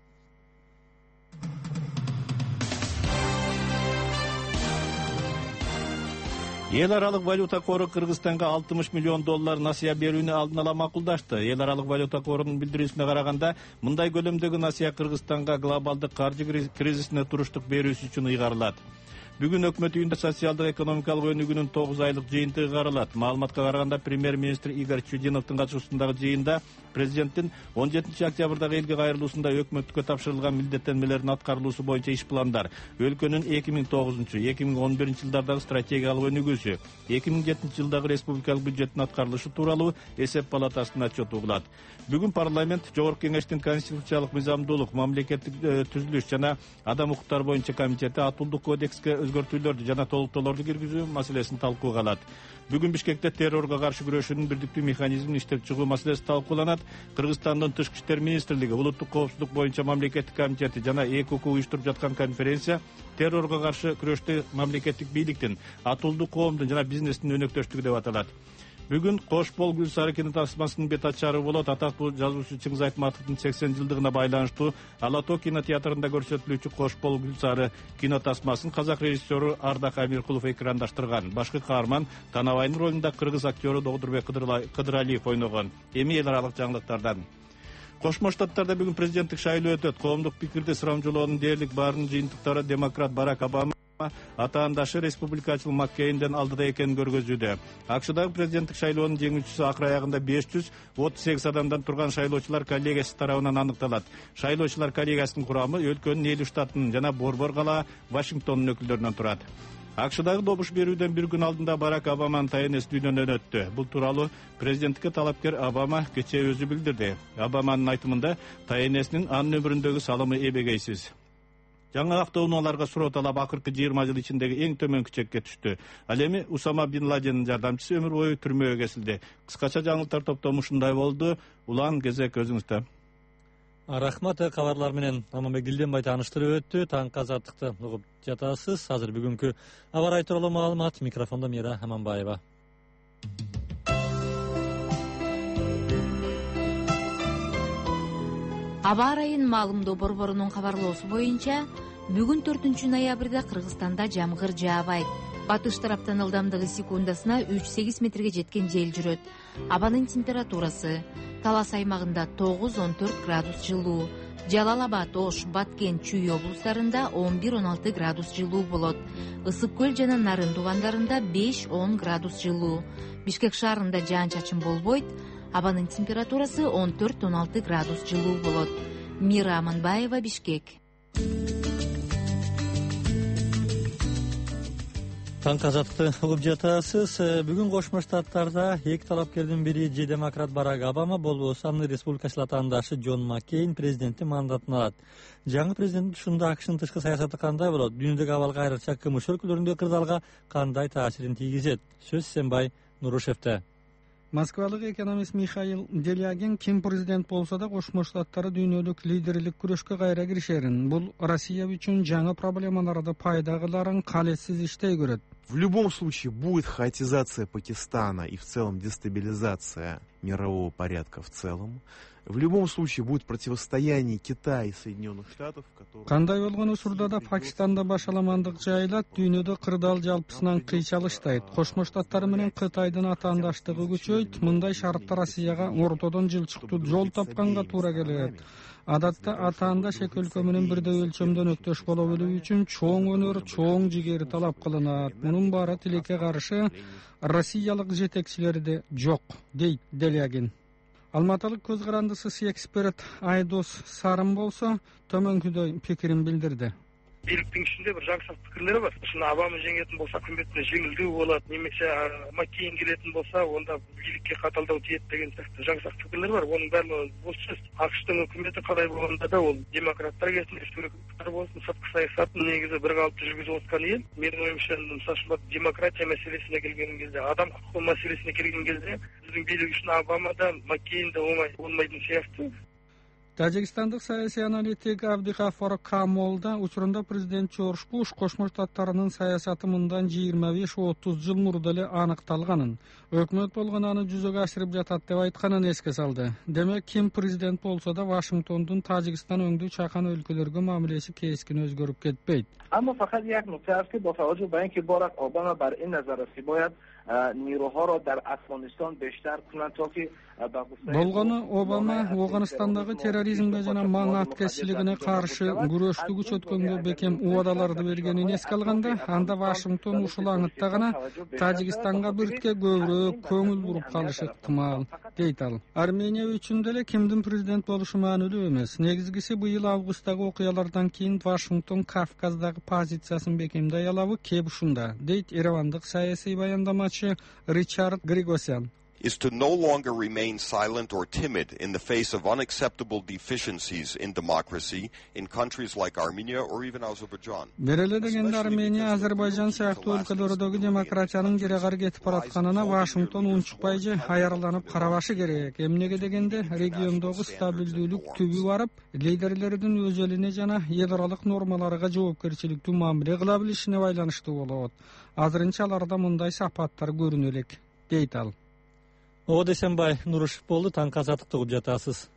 Эл аралык валюта кору Кыргызстанга алтымыш миллион доллар насыя берүүнү алдын ала макулдашты. Эл аралык валюта корунун билдирүүсүнө караганда, мындай көлөмдөгү насыя Кыргызстанга глобалдык каржы кризисине туруштук берүүсү үчүн ыйгарылат. Бүгүн өкмөт үйүндө социалдык экономикалык өнүгүүнүн тогуз айлык жыйынтыгы каралат. Маалыматка караганда, премьер-министр Игорь Чудиновдун катышуусундагы жыйында президенттин он жетинчи октябрдагы элге кайрылуусунда өкмөткө тапшырылган милдеттенмелердин аткарылуусу боюнча иш пландар, өлкөнүн эки миң тогузунчу эки миң он биринчи жылдардагы стратегиялык өнүгүүсү, эки миң жетинчи жылдагы республикалык бюджеттин аткарылышы тууралуу эсеп палатасынын отчету угулат. Бүгүн парламент Жогорку Кеңештин конституциялык мыйзамдуулук, мамлекеттик түзүлүш жана адам укуктары боюнча комитети Атуулдук кодекске өзгөртүүлөрдү жана толуктоолорду киргизүү маселесин талкууга алат. Бүгүн Бишкекте террорго каршы күрөшүүнүн бирдиктүү механизмин иштеп чыгуу маселеси талкууланат. Кыргызстандын Тышкы иштер министрлиги, улуттук коопсуздук боюнча мамлекеттик комитети жана ЭКОК уюштуруп жаткан конференция террорго каршы күрөштө мамлекеттик бийликтин, атуулдук коомдун жана бизнестин өнөктөштүгү деп аталат. Бүгүн Кош Бол Гүлсары кинотасмасынын бет ачары болот. Атактуу жазуучу Чыңгыз Айтматовдун сексен жылдыгына байланыштуу Ала Тоо кинотеатрында көрсөтүлүүчү Кош Бол Гүлсары кинотасмасын казак режиссеру Ардак Амиркулов экрандаштырган. Башкы каарман Танабайдын ролунда кыргыз актеру Догдурбек Кыдыралиев ойногон. Эми эл аралык жаңылыктардан. Кошмо Штаттарда бүгүн президенттик шайлоо өтөт. Коомдук пикирди сурамжылоонун дээрлик баарынын жыйынтыктары демократ Барак Обама атаандашы республикачыл Маккейнден алдыда экенин көргөзүүдө. АКШдагы президенттик шайлоонун жеңүүчүсү акыр аягында беш жүз отуз сегиз адамдан турган шайлоочулар коллегиясы тарабынан аныкталат. Шайлоочулар коллегиясынын курамы өлкөнүн элүү штатынын жана Борбор кала Вашингтондун өкүлдөрүнөн турат. АКШдагы добуш берүүдөн бир күн алдында Барак Обаманын тайынеси дүйнөдөн өттү. Бул тууралуу президенттикке талапкер Обама кечээ өзү билдирди. Обаманын айтымында тайынесинин анын өмүрүндөгү салымы эбегейсиз. Жаңы автоунааларга суроо талап акыркы жыйырма жыл ичиндеги эң төмөнкү чекке түштү. Ал эми Усама бин Ладендин жардамчысы өмүр бою түрмөгө кесилди. Кыскача жаңылыктар топтому ушундай болду. Улан кезек өзүңүздө. Рахмат, кабарлар менен Аманбек Дилденбай тааныштырып өттү. Таңкы азаттыкты угуп жатасыз. Азыр бүгүнкү аба ырайы тууралуу маалымат, микрофондо Мира Аманбаева. Аба ырайын маалымдоо борборунун кабарлоосу боюнча, бүгүн төртүнчү ноябрда Кыргызстанда жамгыр жаабайт. Батыш тараптан ылдамдыгы секундасына үч сегиз метрге жеткен жел жүрөт. Абанын температурасы Талас аймагында тогуз он төрт градус жылуу, Жалал Абад, Ош, Баткен, Чүй облустарында он бир он алты градус жылуу болот. Ысык көл жана Нарын тубандарында беш он градус жылуу. Бишкек шаарында жаан-чачын болбойт. Абанын температурасы он төрт он алты градус жылуу болот. Мира Аманбаева, Бишкек. Таңкы азаттыкты угуп жатасыз. Бүгүн Кошмо Штаттарда эки талапкердин бири же демократ Барак Обама болбосо анын республикачыл атаандашы Джон Маккейн президенттин мандатын алат. Жаңы президент ушунда АКШнын тышкы саясаты кандай болот? Дүйнөдөгү абалга айрыкча КМШ өлкөлөрүндөгү кырдаалга кандай таасирин тийгизет? Сөз Сенбай Нурушевте. Москвалык экономист Михаил Делягин ким президент болсо да Кошмо Штаттары дүйнөлүк лидерлик күрөшкө кайра киришерин, бул Россия үчүн жаңы проблемаларды пайда кыларын калессиз иштей көрөт. В любом случае будет хаотизация Пакистана и в целом дестабилизация мирового порядка в целом. В любом случае будет противостояние Китая и Соединенных Штатов, которые... Кандай болгон учурда да Пакистанда башаламандык жайылат, дүйнөдө кырдаал жалпысынан кыйчалыштайт. Кошмо Штаттар менен Кытайдын атаандаштыгы күчөйт. Мындай шарттар Россияга ортодон жылчыктуу жол тапканга туура келет. Адатта атаандаш эки өлкө менен бирдей өлчөмдөн өктөш боло билүү үчүн чоң өнөр, чоң жигери талап кылынат. Мунун баары тилекке каршы россиялык жетекчилерде жок, дейт Делягин. Алматылык көз карандысы эксперт Айдос Сарын болсо төмөнкүдөй пикирин билдирди. Бийликтин ичинде бир жаңсак пикирлер бар. Ушуну Обама жеңетін болса, күмбетине жеңилдүү болот, немесе Маккейн келетін болса, онда бийликке каталдоо тиет деген сыяктуу жаңсак пикирлер бар. Онун баардыгы бос сөз. АКШтын өкмөтү кандай болгондо да ол демократтар келсин, республикалыктар болсун, сырткы саясатын негизи бир калыпты жүргүзүп аткан эл. Менин оюмча, мисалы демократия маселесине келген кезде, адам укугу маселесине келген кезде, биздин бийлик үчүн Обама да, Маккейн да оңой болмайтын сыяктуу. Тажикстандык саясий аналитик Абдикафар Камол да учурунда президент Жорж Буш Кошмо Штаттарынын саясаты мындан жыйырма беш отуз жыл мурда эле аныкталганын, өкмөт болгон аны жүзөгө ашырып жатат деп айтканын эске салды. Демек, ким президент болсо да Вашингтондун Тажикстан өңдүү чакан өлкөлөргө мамилеси кескин өзгөрүп кетпейт. اما فقط یک نکته است که با توجه به اینکه باراک اوباما بر این نظر است که باید نیروها را در افغانستان بیشتر کنند تا که болгону Обама Афганистандагы терроризмге жана маң аткезчилигине каршы күрөштү күчөткөнгө бекем убадаларды бергенин эске алганда, анда Вашингтон ушул аңытта гана Тажикстанга биртке көбүрөөк көңүл буруп калышы ыктымал, дейт ал. Армения үчүн деле кимдин президент болушу маанилүү эмес. Негизгиси быйыл августтагы окуялардан кийин Вашингтон Кавказдагы позициясын бекемдей алабы, кеп ушунда, дейт Еревандык саясий баяндамачы Ричард Григосян. Is to no longer remain silent or timid in the face of unacceptable deficiencies in democracy in countries like Armenia or even Azerbaijan. Береле дегенде Армения, Азербайжан сыяктуу өлкөлөрдөгү демократиянын керегар кетип баратканына Вашингтон унчукпай же аяраланып карабашы керек. Эмнеге дегенде региондогу стабилдүүлүк түбү барып, лидерлердин өз элине жана эл аралык нормаларга жоопкерчиликтүү мамиле кыла билишине байланыштуу болот. Азырынча аларда мындай сапаттар көрүнө элек, дейт ал. О Дүйшөнбай Нурушев болду, таңкы азаттыкты угуп жатасыз.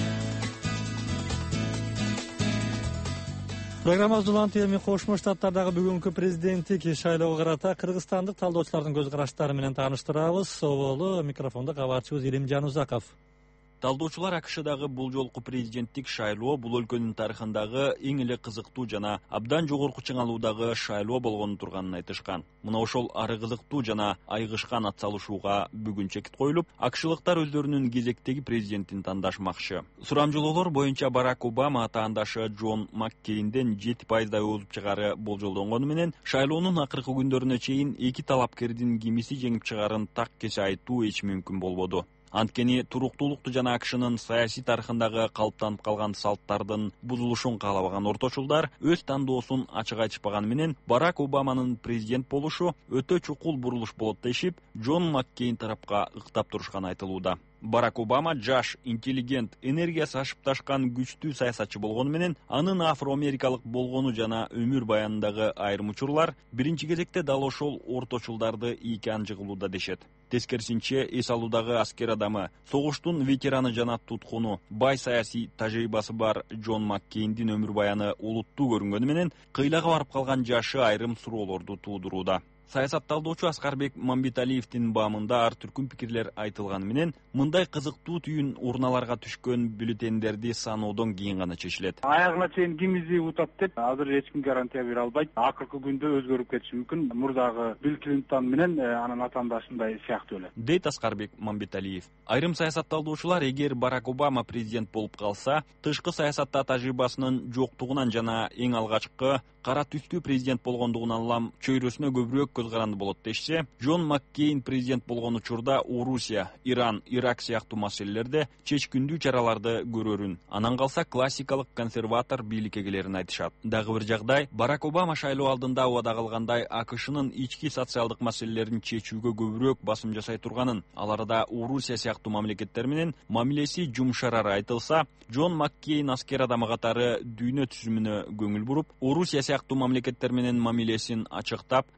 Программабыз улантуу эми Кошмо Штаттардагы бүгүнкү президенттик шайлоого карата кыргызстандык талдоочулардын көз караштары менен тааныштырабыз. Соболу микрофондо кабарчыбыз Илим Жанузаков. Талдоочулар АКШдагы бул жолку президенттик шайлоо бул өлкөнүн тарыхындагы эң эле кызыктуу жана абдан жогорку чыңалуудагы шайлоо болгону турганын айтышкан. Мына ошол ары кызыктуу жана айгышкан атсалышууга бүгүн чекит коюлуп, акшылыктар өздөрүнүн кезектеги президентин тандашмакчы. Сурамжылоолор боюнча Барак Обама атаандашы Джон Маккейнден жети пайыздай озуп чыгары болжолдонгону менен, шайлоонун акыркы күндөрүнө чейин эки талапкердин кимиси жеңип чыгарын так кесе айтуу эч мүмкүн болбоду. Анткени туруктуулукту жана АКШнын саясий тарыхындагы калыптанып калган салттардын бузулушун каалабаган орточулдар өз тандоосун ачык айтышпаганы менен Барак Обаманын президент болушу өтө чукул бурулуш болот дешип, Джон Маккейн тарапка ыктап турушканы айтылууда. Барак Обама жаш, интеллигент, энергиясы ашып ташкан күчтүү саясатчы болгону менен, анын афро-америкалык болгону жана өмүр баянындагы айрым учурлар биринчи кезекте дал ошол орточулдарды ийке жыгылууда дешет. Тескерисинче, эс алуудагы аскер адамы, согуштун ветераны жана туткуну, бай саясий тажрыйбасы бар Джон Маккейндин өмүр баяны улуттуу көрүнгөнү менен, кыйлага барып калган жашы айрым суроолорду туудурууда. Саясатталдоочу Аскарбек Мамбеталиевдин баамында ар түркүн пикирлер айтылганы менен, мындай кызыктуу түйүн урналарга түшкөн бюллетендерди саноодон кийин гана чечилет. Аягына чейин ким изи утат деп азыр эч ким гарантия бере албайт. Акыркы күндө өзгөрүп кетиши мүмкүн. Мурдагы Билл Клинтон менен анын атаандашындай сыяктуу эле, дейт Аскарбек Мамбеталиев. Айрым саясатталдоочулар эгер Барак Обама президент болуп калса, тышкы саясатта тажрыйбасынын жоктугунан жана эң алгачкы кара түстүү президент болгондугунан улам чөйрөсүнө көбүрөөк көз каранды болот дешсе, Джон Маккейн президент болгон учурда Орусия, Иран, Ирак сыяктуу маселелерде чечкиндүү чараларды көрөрүн. Анан калса классикалык консерватор бийликке келерин айтышат. Дагы бир жагдай, Барак Обама шайлоо алдында убада кылгандай АКШнын ички социалдык маселелерин чечүүгө көбүрөөк басым жасай турганын, аларда Орусия сыяктуу мамлекеттер менен мамилеси жумшарары айтылса, Джон Маккейн аскер адамы катары дүйнө түзүмүнө көңүл буруп, Орусия сыяктуу мамлекеттер менен мамилесин ачыктап, борбор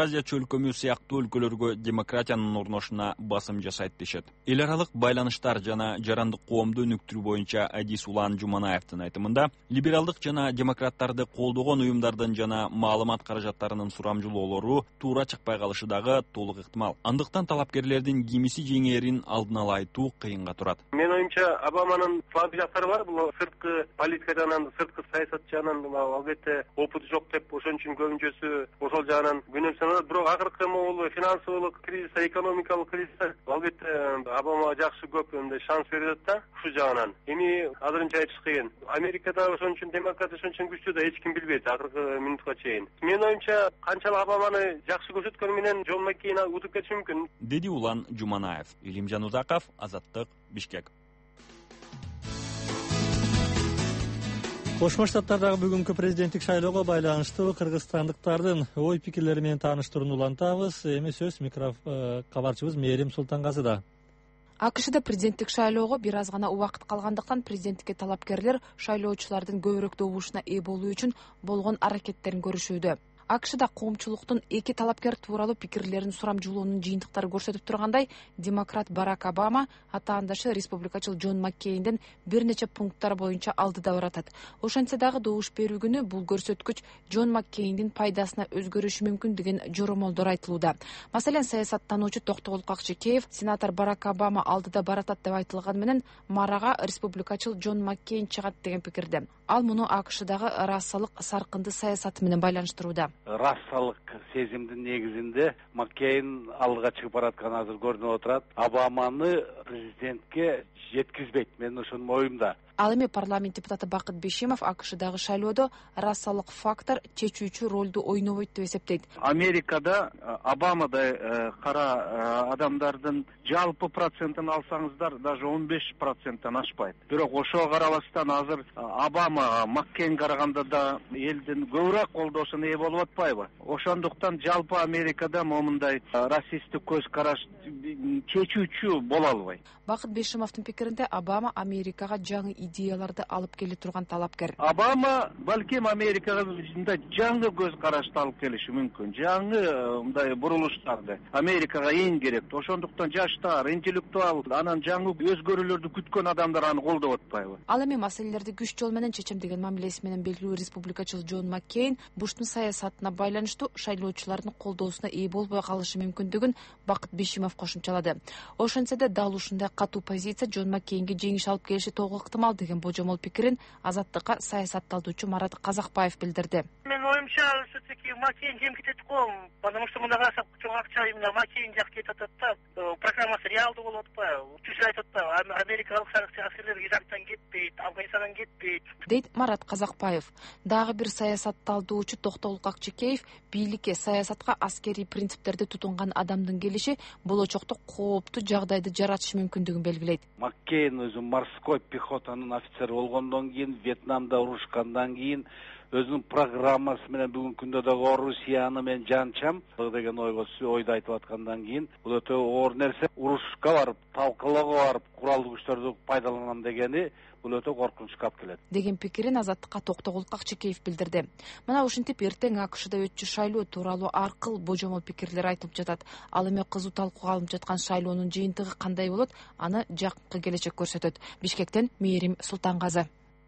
Азия чөлкөмү сыяктуу өлкөлөргө демократиянын орношуна басым жасайт дешет. Эл аралык байланыштар жана жарандык коомду өнүктүрүү боюнча Адис Улан Жуманаевдин айтымында, либералдык жана демократтарды колдогон уюмдардын жана маалымат каражаттарынын сурамжылоолору туура чыкпай калышы дагы толук ыктымал. Андыктан талапкерлердин кимиси жеңээрин алдын ала айтуу кыйынга турат. Менин оюмча, Обаманын слабый жактары бар. Бул сырткы политика жагынан, сырткы саясат жагынан албетте опыты жок деп, ошон үчүн көбүнчөсү ошол жагынан күнөөм саналат. Бирок акыркы могул финансылык кризис, экономикалык кризис албетте Обамага жакшы көп мындай шанс берет да, ушул жагынан. Эми азырынча айтыш кыйын. Америкада ошон үчүн демократ ошон үчүн күчтүү да эч ким билбейт акыркы минутка чейин. Менин оюмча, канчалык Обаманы жакшы көрсөткөнү менен Джон Маккейн утуп кетиши мүмкүн, деди Улан Жуманаев. Илимжан Узаков, Азаттык, Бишкек. Кошмо Штаттардагы бүгүнкү президенттик шайлоого байланыштуу кыргызстандыктардын ой пикирлери менен тааныштырууну улантабыз. Эми сөз микрофон кабарчыбыз Мээрим Султангазыда. АКШда президенттик шайлоого бир аз гана убакыт калгандыктан президенттикке талапкерлер шайлоочулардын көбүрөөк добушуна ээ болуу үчүн болгон аракеттерин көрүшүүдө. АКШда коомчулуктун эки талапкер тууралуу пикирлерин сурамжылоонун жыйынтыктары көрсөтүп тургандай, демократ Барак Обама атаандашы республикачыл Джон Маккейндин бир нече пункттар боюнча алдыда баратат. Ошентсе дагы добуш берүү күнү бул көрсөткүч Джон Маккейндин пайдасына өзгөрүшү мүмкүн деген жоромолдор айтылууда. Маселен, саясаттануучу Токтогул Какчекеев сенатор Барак Обама алдыда баратат деп айтылган менен марага республикачыл Джон Маккейн чыгат деген пикирде. Ал муну АКШдагы расалык саркынды саясаты менен байланыштырууда. Расалык сезимдин негизинде Маккейн алдыга чыгып баратканы азыр көрүнүп отурат. Обаманы президентке жеткизбейт, менин ошонун оюмда. Ал эми парламент депутаты Бакыт Бишимов АКШдагы шайлоодо расалык фактор чечүүчү ролду ойнобойт деп эсептейт. Америкада Обамадай кара адамдардын жалпы процентин алсаңыздар, даже он беш проценттен ашпайт. Бирок ошого карабастан азыр Обама Маккейн караганда да элдин көбүрөөк колдоосуна ээ болуп атпайбы? Ошондуктан жалпы Америкада момундай расисттик көз караш чечүүчү боло албайт. Бакыт Бишимовдун пикиринде Обама Америкага жаңы идеяларды алып келе турган талапкер. Обама балким Америкага жаңы көз карашты алып келиши мүмкүн. Жаңы мындай бурулуштарды Америкага эң керек. Ошондуктан жаштар, интеллектуал, анан жаңы өзгөрүүлөрдү күткөн адамдар аны колдоп атпайбы? Ал эми маселелерди күч жол менен чечем деген мамилеси менен белгилүү республикачыл Джон Маккейн Буштун саясатына байланыштуу шайлоочулардын колдоосуна ээ болбой калышы мүмкүндүгүн Бакыт Бишимов кошумчалады. Ошентсе да дал ушундай катуу позиция Джон Маккейнге жеңиш алып келиши толук ыктымал деген божомол пикирин Азаттыкка саясатталуучу Марат Казакбаев билдирди. Менин оюмча, все-таки Маккейн жем кетет го, потому что мында карасак чоң акча именно Маккейн жак кетип атат да, программасы реалдуу болуп атпайбы? Түз айтат да, америкалык саясаткерлер Ирактан кетпейт, Афганистандан кетпейт, дейт Марат Казакбаев. Дагы бир саясатталуучу Токтогул Какчекеев бийликке, саясатка аскерий принциптерди тутунган адамдын келиши болочокто кооптуу жагдайды жаратышы мүмкүндүгүн белгилейт. Маккейн өзү морской пехотанын офицери болгондон кийин, Вьетнамда урушкандан кийин өзүнүн программасы менен бүгүнкү күндө дагы Орусияны мен жанчам деген ойго ойду айтып аткандан кийин, бул өтө оор нерсе. Урушка барып, талкалоого барып, куралдуу күчтөрдү пайдаланам дегени бул өтө коркунучка алып келет деген пикирин Азаттыкка Токтогул Какчекеев билдирди. Мына ушинтип эртең АКШда өтчү шайлоо тууралуу ар кыл божомол пикирлер айтылып жатат. Ал эми кызуу талкууга алынып жаткан шайлоонун жыйынтыгы кандай болот, аны жакынкы келечек көрсөтөт. Бишкектен Мээрим Султангазы.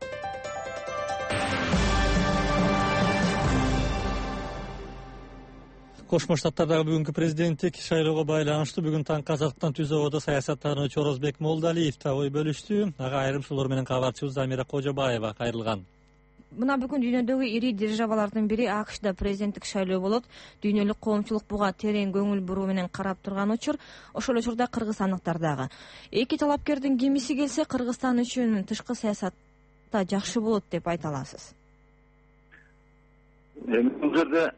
Кошмо Штаттардагы бүгүнкү президенттик шайлоого байланыштуу бүгүн таң Казактан Түз абада саясаттануучу Орозбек Молдалиев да ой бөлүштү. Ага айрым сулар менен кабарчыбыз Замира Кожобаева кайрылган. Мына бүгүн дүйнөдөгү ири державалардын бири АКШда президенттик шайлоо болот. Дүйнөлүк коомчулук буга терең көңүл буруу менен карап турган учур. Ошол учурда кыргызстандыктар дагы. Эки талапкердин кимиси келсе Кыргызстан үчүн тышкы саясатта жакшы болот деп айта аласыз? Эми бул жерде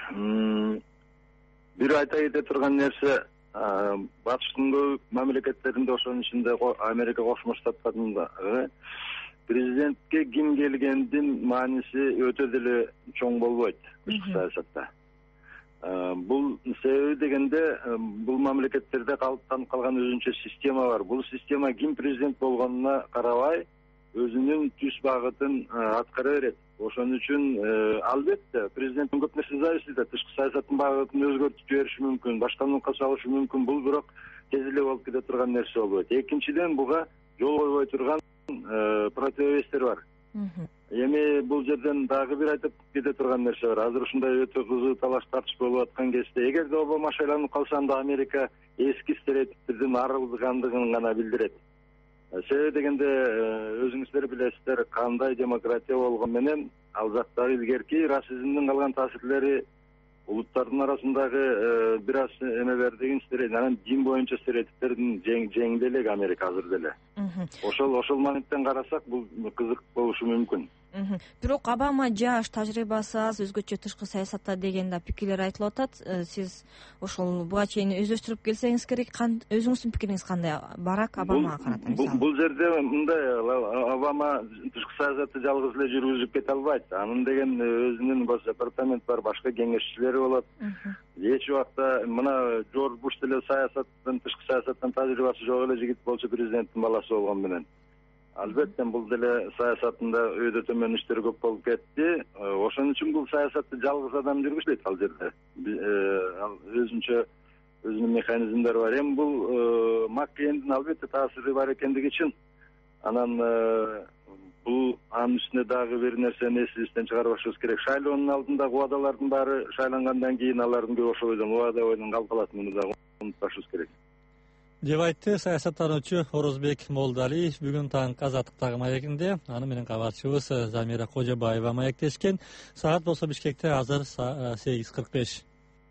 бир айта кете турган нерсе, батыштын көп мамлекеттеринде, ошонун ичинде Америка Кошмо Штаттарында президентке ким келгендин мааниси өтө деле чоң болбойт тышкы саясатта. Бул себеби дегенде, бул мамлекеттерде калыптанып калган өзүнчө система бар. Бул система ким президент болгонуна карабай өзүнүн түз багытын аткара берет. ошон үчүн албетте президенттен көп нерсе зависит этет. Тышкы саясаттын багытын өзгөртүп жибериши мүмкүн, башка нукка салышы мүмкүн. Бул бирок тез эле болуп кете турган нерсе болбойт. Экинчиден, буга жол койбой турган противовестер бар. Эми бул жерден дагы бир айтып кете турган нерсе бар. Азыр ушундай өтө кызуу талаш тартыш болуп аткан кезде, эгерде Обама шайланып калса, анда Америка эски стереотиптерден арылгандыгын гана билдирет. Себеби дегенде өзүңүздөр билесиздер, кандай демократия болгон менен ал жактагы илгерки расизмдин калган таасирлери улуттардын арасындагы бир аз эмелердин стереотип, анан дин боюнча стереотиптердин жеңди элек Америка азыр деле. Ошол ошол маниттен карасак, бул кызык болушу мүмкүн. Бирок Обама жаш, тажрыйбасы аз, өзгөчө тышкы саясатта деген да пикирлер айтылып атат. Сиз ошол буга чейин өздөштүрүп келсеңиз керек. Өзүңүздүн пикириңиз кандай Барак Обамага карата? Бул жерде мындай, Обама тышкы саясатты жалгыз эле жүргүзүп кете албайт. Анын деген өзүнүн департамент бар, башка кеңешчилери болот. Эч убакта мына Жорж Буш деле саясаттан, тышкы саясаттан тажрыйбасы жок эле жигит болчу, президенттин баласы болгон менен. Албетте бул деле саясатында өйдө төмөн иштер көп болуп кетти. Ошон үчүн бул саясатты жалгыз адам жүргүзбөйт ал жерде. Ал өзүнчө өзүнүн механизмдери бар. Эми бул Маккейндин албетте таасири бар экендиги үчүн. Анан бул анын үстүнө дагы бир нерсени эсибизден чыгарбашыбыз керек. Шайлоонун алдындагы убадалардын баары шайлангандан кийин алардын көп ошол ойдон убада бойдон калкалат, муну дагы унутпашыбыз керек. Деп айтты саясаттануучу Орозбек Молдалиев бүгүн таңкы Азаттыктагы маегинде. Аны менен кабарчыбыз Замира Кожобаева маектешкен. Саат болсо Бишкекте азыр сегиз кырк беш.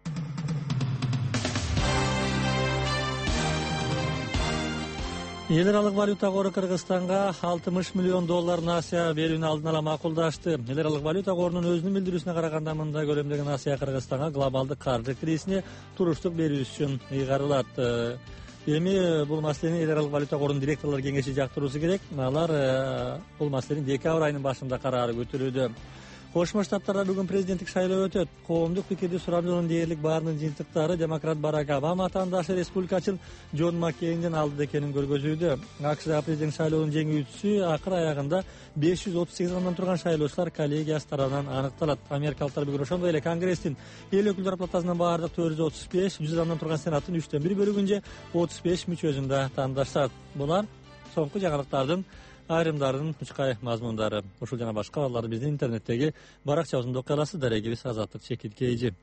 Эл аралык валюта кору Кыргызстанга алтымыш миллион доллар насыя берүүнү алдын ала макулдашты. Эл аралык валюта корунун өзүнүн билдирүүсүнө караганда, мындай көлөмдөгү насыя Кыргызстанга глобалдык каржы кризисине туруштук берүү үчүн ыйгарылат. Эми бул маселени эл аралык валюта корунун директорлор кеңеши жактыруусу керек. Алар бул маселени декабрь айынын башында карары көтөрүүдө. Кошмо Штаттарда бүгүн президенттик шайлоо өтөт. Коомдук пикирди сурамжылоонун дээрлик баарынын жыйынтыктары демократ Барак Обама атаандашы республикачыл Джон Маккейндин алдыда экенин көргөзүүдө. АКШдагы президент шайлоонун жеңүүчүсү акыр аягында беш жүз отуз сегиз адамдан турган шайлоочулар коллегиясы тарабынан аныкталат. Америкалыктар бүгүн ошондой эле Конгресстин эл өкүлдөр палатасынан баардык төрт жүз отуз беш, жүз адамдан турган сенаттын үчтөн бир бөлүгүн же отуз беш мүчөсүн да тандашат. Булар соңку жаңылыктардын айрымдардын учкай мазмундары. Ушул жана башка балдарды биздин интернеттеги баракчабызында окуй аласыз. Дарегибиз Азаттык чекит эйжи.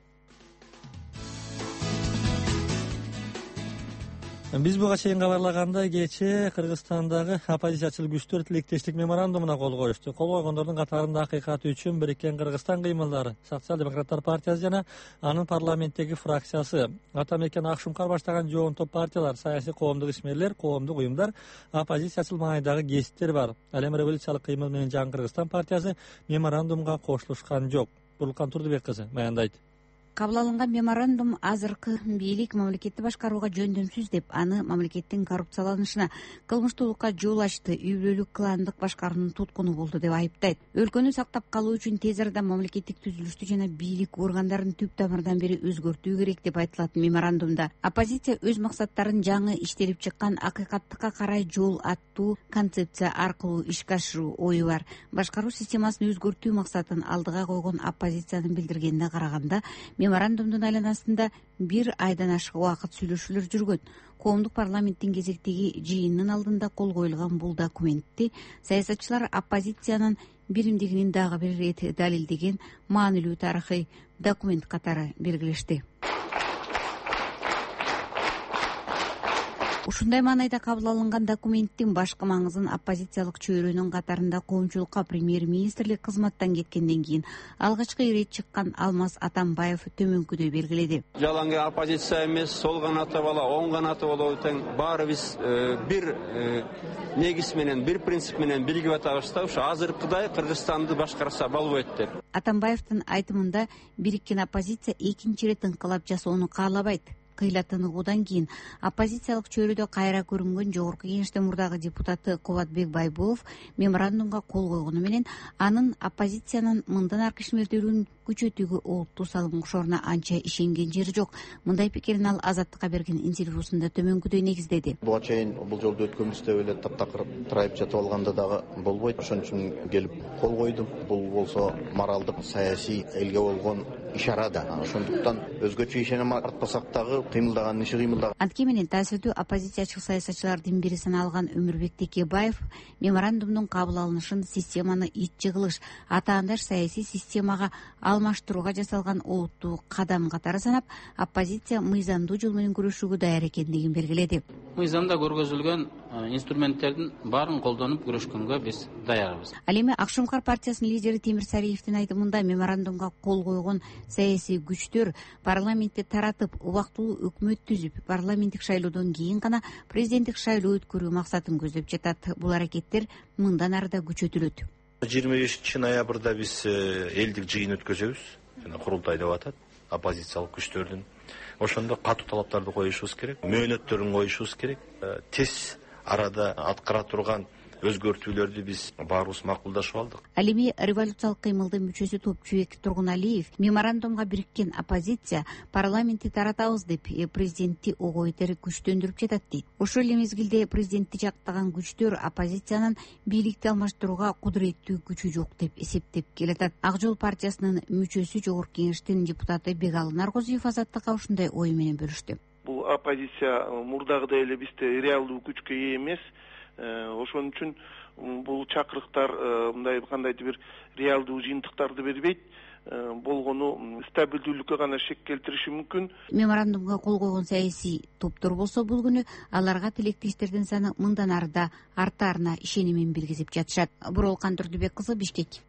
Биз буга чейин кабарлагандай, кечээ Кыргызстандагы оппозициячыл күчтөр тилектештик меморандумуна кол коюшту. Кол койгондордун катарында акыйкаты үчүн Бириккен Кыргызстан кыймылдары, Социал-демократтар партиясы жана анын парламенттеги фракциясы, Атамекен Акшумкар баштаган жоон топ партиялар, саясий коомдук ишмерлер, коомдук уюмдар, оппозициячыл маанайдагы кесиптер бар. Ал эми Революциялык кыймыл менен Жаңы Кыргызстан партиясы меморандумга кошулушкан жок. Бурлукан Турдубек кызы баяндайт. Кабыл алынган меморандум азыркы бийлик мамлекетти башкарууга жөндөмсүз деп, аны мамлекеттин коррупцияланышына, кылмыштуулукка жол ачты, үй бүлөлүк кландык башкаруунун туткуну болду деп айыптайт. Өлкөнү сактап калуу үчүн тез арада мамлекеттик түзүлүштү жана бийлик органдарын түп тамырдан бери өзгөртүү керек деп айтылат меморандумда. Оппозиция өз максаттарын жаңы иштелип чыккан акыйкаттыкка карай жол аттуу концепция аркылуу ишке ашыруу ою бар. Башкаруу системасын өзгөртүү максатын алдыга койгон оппозициянын билдиргенине караганда, меморандумдун айланасында бир айдан ашык убакыт сүйлөшүүлөр жүргөн. Коомдук парламенттин кезектеги жыйынынын алдында кол коюлган бул документти саясатчылар оппозициянын биримдигинин дагы бир ирет далилдеген маанилүү тарыхый документ катары белгилешти. Ушундай маанайда кабыл алынган документтин башкы маңызын оппозициялык чөйрөнүн катарында коомчулукка премьер-министрлик кызматтан кеткенден кийин алгачкы ирет чыккан Алмаз Атамбаев төмөнкүдөй белгиледи. Жалаңгы оппозиция эмес, сол канаты бала, оң канаты болобу тең, баарыбыз бир негиз менен, бир принцип менен биригип атабыз да, ушу азыркыдай Кыргызстанды башкарса болбойт деп. Атамбаевдин айтымында бириккен оппозиция экинчи ирет ыңкылап жасоону каалабайт. Кыйла тыныгуудан кийин оппозициялык чөйрөдө кайра көрүнгөн жогорку кеңештин мурдагы депутаты Кубатбек Байболов меморандумга кол койгону менен анын оппозициянын мындан аркы ишмердүүлүгүн күчөтүүгө олуттуу салым кошоруна анча ишенген жери жок. Мындай пикирин ал Азаттыкка берген интервьюсунда төмөнгүдөй негиздеди. Буга чейин бул жолду өткөнүбүздө эле таптакыр трайып жатып алганда дагы болбойт. Ошон үчүн келип кол койдум. Бул болсо моралдык, саясий элге болгон ишара да. Ошондуктан өзгөчө ишеним артпасак дагы кыймылдаган иши кыймылдаган. Антке менен таасирдүү оппозициячыл саясатчылардын бири саналган Өмүрбек Текебаев меморандумдун кабыл алынышын системаны итчи кылыш, атаандаш саясий системага алмаштырууга жасалган олуттуу кадам катары санап, оппозиция мыйзамдуу жол менен күрөшүүгө даяр экендигин белгиледи. Мыйзамда көргөзүлгөн инструменттердин баарын колдонуп күрөшкөнгө биз даярбыз. Ал эми Ак Шуңкар партиясынын лидери Темир Сариевдин айтымында меморандумга кол койгон саясий күчтөр парламентти таратып, убактылуу өкмөт түзүп, парламенттик шайлоодон кийин гана президенттик шайлоо өткөрүү максатын көздөп жатат. Бул аракеттер мындан ары да күчөтүлөт. жыйырма бешинчи ноябрда биз элдик жыйын өткөзөбүз. Жана курултай деп атат. Оппозициялык күчтөрдүн. Ошондо катуу талаптарды коюшубуз керек, мөөнөттөрүн коюшубуз керек. Тез арада аткара турган өзгөртүүлөрдү биз баарыбыз макулдашып алдык. Ал эми революциялык кыймылдын мүчөсү Топчубек Тургуналиев меморандумга бириккен оппозиция парламентти таратабыз деп президентти ого бетер күчтөндүрүп жатат дейт. Ошол эле мезгилде президентти жактаган күчтөр оппозициянын бийликти алмаштырууга кудуреттүү күчү жок деп эсептеп келатат. Ак Жол партиясынын мүчөсү Жогорку Кеңештин депутаты Бегалы Наркозиев Азаттыкка ушундай ой менен бөлүштү. Бул оппозиция мурдагыдай эле бизде реалдуу күчкө ээ эмес. Ошон үчүн бул чакырыктар мындай кандайдыр бир реалдуу жыйынтыктарды бербейт, болгону стабилдүүлүккө гана шек келтириши мүмкүн. Меморандумга кол койгон саясий топтор болсо бул күнү аларга тилектештердин саны мындан ары да артаарына ишенимин билгизип жатышат. Буролкан Турдубек кызы, Бишкек.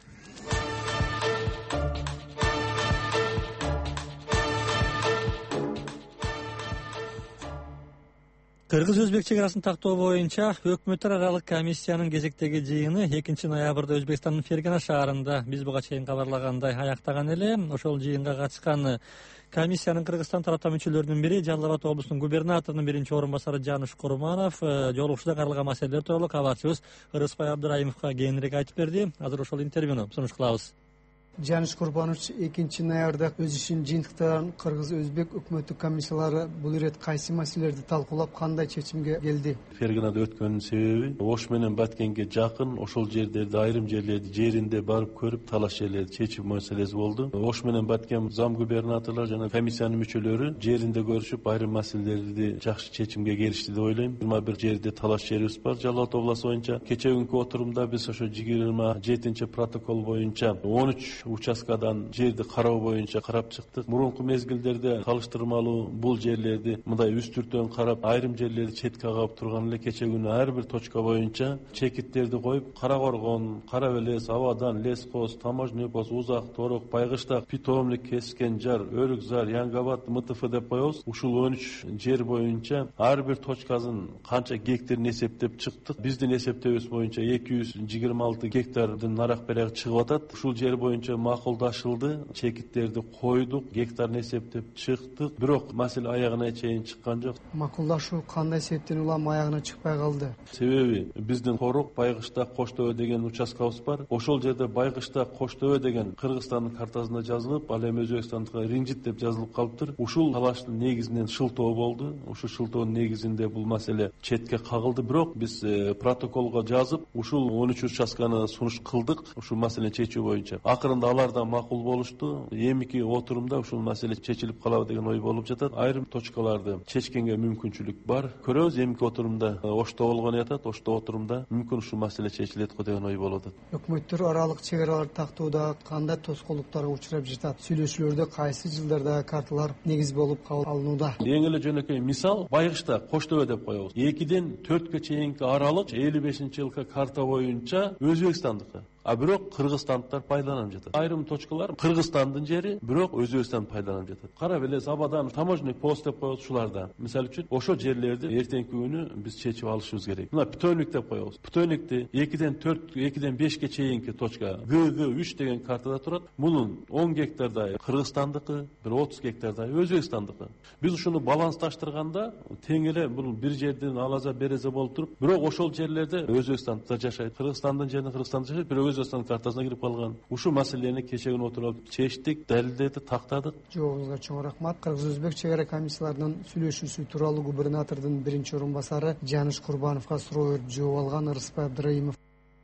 Кыргыз-Өзбек чек арасын тактоо боюнча өкмөттөр аралык комиссиянын кезектеги жыйыны экинчи ноябрда Өзбекстандын Фергена шаарында биз буга чейин кабарлагандай аяктаган эле. Ошол жыйынга катышкан комиссиянын Кыргызстан тараптан мүчөлөрүнүн бири Жалал Абад облусунун губернаторунун биринчи орун басары Жаныш Курманов жолугушууда каралган маселелер тууралуу кабарчыбыз Ырысбай Абдырайымовго кийинирээк айтып берди. Азыр ошол интервьюну сунуш кылабыз. Жаныш Курбанович экинчи ноябрда өз ишин жыйынтыктаган Кыргыз-Өзбек өкмөттүк комиссиялары бул ирет кайсы маселелерди талкуулап, кандай чечимге келди? Фергенада өткөнүнүн себеби Ош менен Баткенге жакын, ошол жерлерди, айрым жерлерди жеринде барып көрүп, талаш жерлерди чечүү маселеси болду. Ош менен Баткен зам губернаторлор жана комиссиянын мүчөлөрү жеринде көрүшүп, айрым маселелерди жакшы чечимге келишти деп ойлойм. жыйырма бир жерде талаш жерибиз бар. Жалал Абад областы боюнча кечеүнкү отурумда биз ошо жыйырма жетинчи протокол боюнча он үч участкадан жерди кароо боюнча карап чыктык. Мурунку мезгилдерде салыштырмалуу бул жерлерди мындай үстүртөн карап, айрым жерлерди четке кагып турган эле. Кече күнү ар бир точка боюнча чекиттерди коюп, Кара Коргон, Кара Белес, Абадан, Лескоз, Таможный пост, Узак, Торок, Байгыштак, Питомник, Кескен Жар, Өрүкзар, Янгабад, МТФ деп коебуз. Ушул он үч жер боюнча ар бир точкасын канча гектарын эсептеп чыктык. Биздин эсептебиз боюнча эки жүз жыйырма алты гектардын нарак береги чыгып атат. Ушул жер боюнча макулдашылды, чекиттерди койдук, гектарын эсептеп чыктык. Бирок маселе аягына чейин чыккан жок. Макулдашуу кандай себептен улам аягына чыкпай калды? Себеби биздин Корок, Байгыштак, Коштөбө деген участкабыз бар. Ошол жерде Байгыштак, Коштөбө деген Кыргызстандын картасында жазылып, ал эми Өзбекстандыкка Ринжит деп жазылып калыптыр. Ушул талаштын негизинен шылтоо болду. Ушул шылтоонун негизинде бул маселе четке кагылды. Бирок биз протоколго жазып, ушул он үч участканы сунуш кылдык, ушул маселени чечүү боюнча. Акырында алар да макул болушту. Эмики отурумда ушул маселе чечилип калабы деген ой болуп жатат. Айрым точкаларды чечкенге мүмкүнчүлүк бар. Көрөбүз, эмики отурумда Ошто болгон жатат. Ошто отурумда мүмкүн ушул маселе чечилет го деген ой болуп атат. Өкмөттөр аралык чек араларды тактоодо кандай тоскоолдуктарга учурап жатат? Сүйлөшүүлөрдө кайсы жылдарда карталар негиз болуп кабыл алынууда? Эң эле жөнөкөй мисал Байгыштак, Коштөбө деп коебуз. экиден төрткө чейинки аралык элүү бешинчи жылкы карта боюнча Өзбекстандыкы. А бирок кыргызстандыктар пайдаланып жатат. Айрым точкалар Кыргызстандын жери, бирок Өзбекстан пайдаланып жатат. Кара Белес, Абадан, Таможный пост деп коебуз ушуларда. Мисалы үчүн, ошол жерлерди эртеңки күнү биз чечип алышыбыз керек. Мына Питомник деп коебуз. Питомникти экиден төрт, экиден бешке чейинки точка Г Г үч деген картада турат. Мунун он гектардай Кыргызстандыкы, бир отуз гектардай Өзбекстандыкы. Биз ушуну балансташтырганда тең эле бул бир жерден алаза березе болуп туруп, бирок ошол жерлерде Өзбекстанда жашайт. Кыргызстандын жеринде Кыргызстанда жашайт, бирок Өзбекстан картасына кирип калган. Ушул маселени кечеги отуруп чечтик, далилдеди, тактадык. Жообуңузга чоң рахмат. Кыргыз өзбек чек ара комиссияларынын сүйлөшүүсү тууралуу губернатордун биринчи орун басары Жаныш Курбановго суроо берип жооп алган Ырысбай Абдыраимов.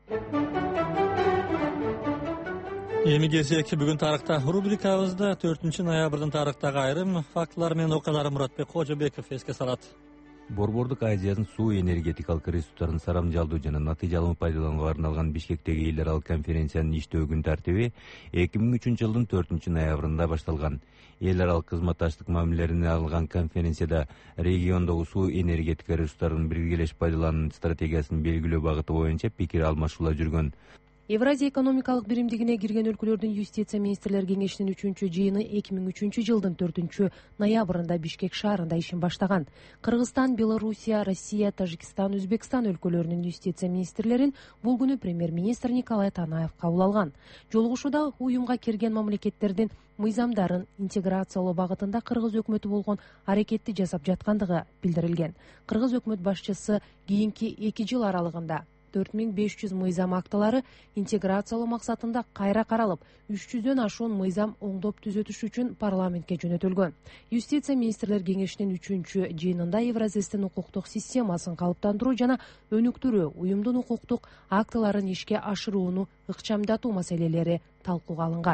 Эми кезек бүгүн тарыхта рубрикабызда төртүнчү ноябрдын тарыхтагы айрым фактылар менен окуяларын Муратбек Кожобеков эске салат. Борбордук Азиянын суу энергетикалык ресурстарын сарамжалдоо жана натыйжалуу пайдаланууга арналган Бишкектеги эл аралык конференциянын иштөө күн тартиби эки миң үчүнчү жылдын төртүнчү ноябрында башталган. Эл аралык кызматташтык мамилелерине алынган конференцияда региондогу суу энергетика ресурстарын биргелеш пайдалануу стратегиясын белгилөө багыты боюнча пикир алмашуулар жүргөн. Евразия экономикалык биримдигине кирген өлкөлөрдүн юстиция министрлер кеңешинин үчүнчү жыйыны эки миң үчүнчү жылдын төртүнчү ноябрында Бишкек шаарында ишин баштаган. Кыргызстан, Белоруссия, Россия, Тажикстан, Өзбекстан өлкөлөрүнүн юстиция министрлерин бул күнү премьер-министр Николай Танаев кабыл алган. Жолугушууда уюмга кирген мамлекеттердин мыйзамдарын интеграциялоо багытында Кыргыз өкмөтү болгон аракетти жасап жаткандыгы билдирилген. Кыргыз өкмөт башчысы кийинки эки жыл аралыгында төрт миң беш жүз мыйзам актылары интеграциялоо максатында кайра каралып, үч жүздөн ашуун мыйзам оңдоп түзөтүш үчүн парламентке жөнөтүлгөн. Юстиция министрлер кеңешинин үчүнчү жыйынында Евразестин укуктук системасын калыптандыруу жана өнүктүрүү, уюмдун укуктук актыларын ишке ашырууну ыкчамдатуу маселелери талкууга алынган.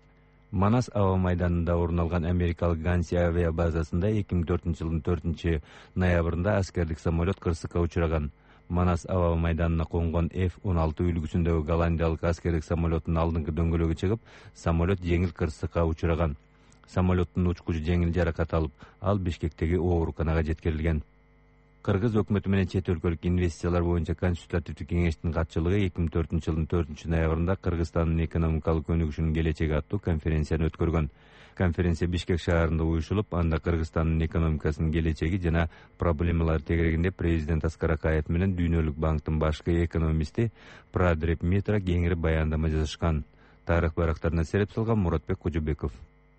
Манас аба майданында орун алган америкалык Ганси авиа базасында эки миң төртүнчү жылдын төртүнчү ноябрында аскердик самолет кырсыкка учураган. Манас аба майданына конгон эф он алты үлгүсүндөгү голландиялык аскердик самолеттун алдыңкы дөңгөлөгү чыгып, самолет жеңил кырсыкка учураган. Самолеттун учкучу жеңил жаракат алып, ал Бишкектеги ооруканага жеткирилген. Кыргыз өкмөтү менен чет өлкөлүк инвестициялар боюнча консультативдик кеңештин катчылыгы эки миң төртүнчү жылдын төртүнчү ноябрында Кыргызстандын экономикалык өнүгүшүнүн келечеги аттуу конференцияны өткөргөн. Конференция Бишкек шаарында уюшулуп, анда Кыргызстандын экономикасынын келечеги жана проблемалары тегерегинде президент Аскар Акаев менен Дүйнөлүк банктын башкы экономисти Прадреп Митра кеңири баяндама жазышкан. Тарых барактарына сереп салган Муратбек Кожобеков.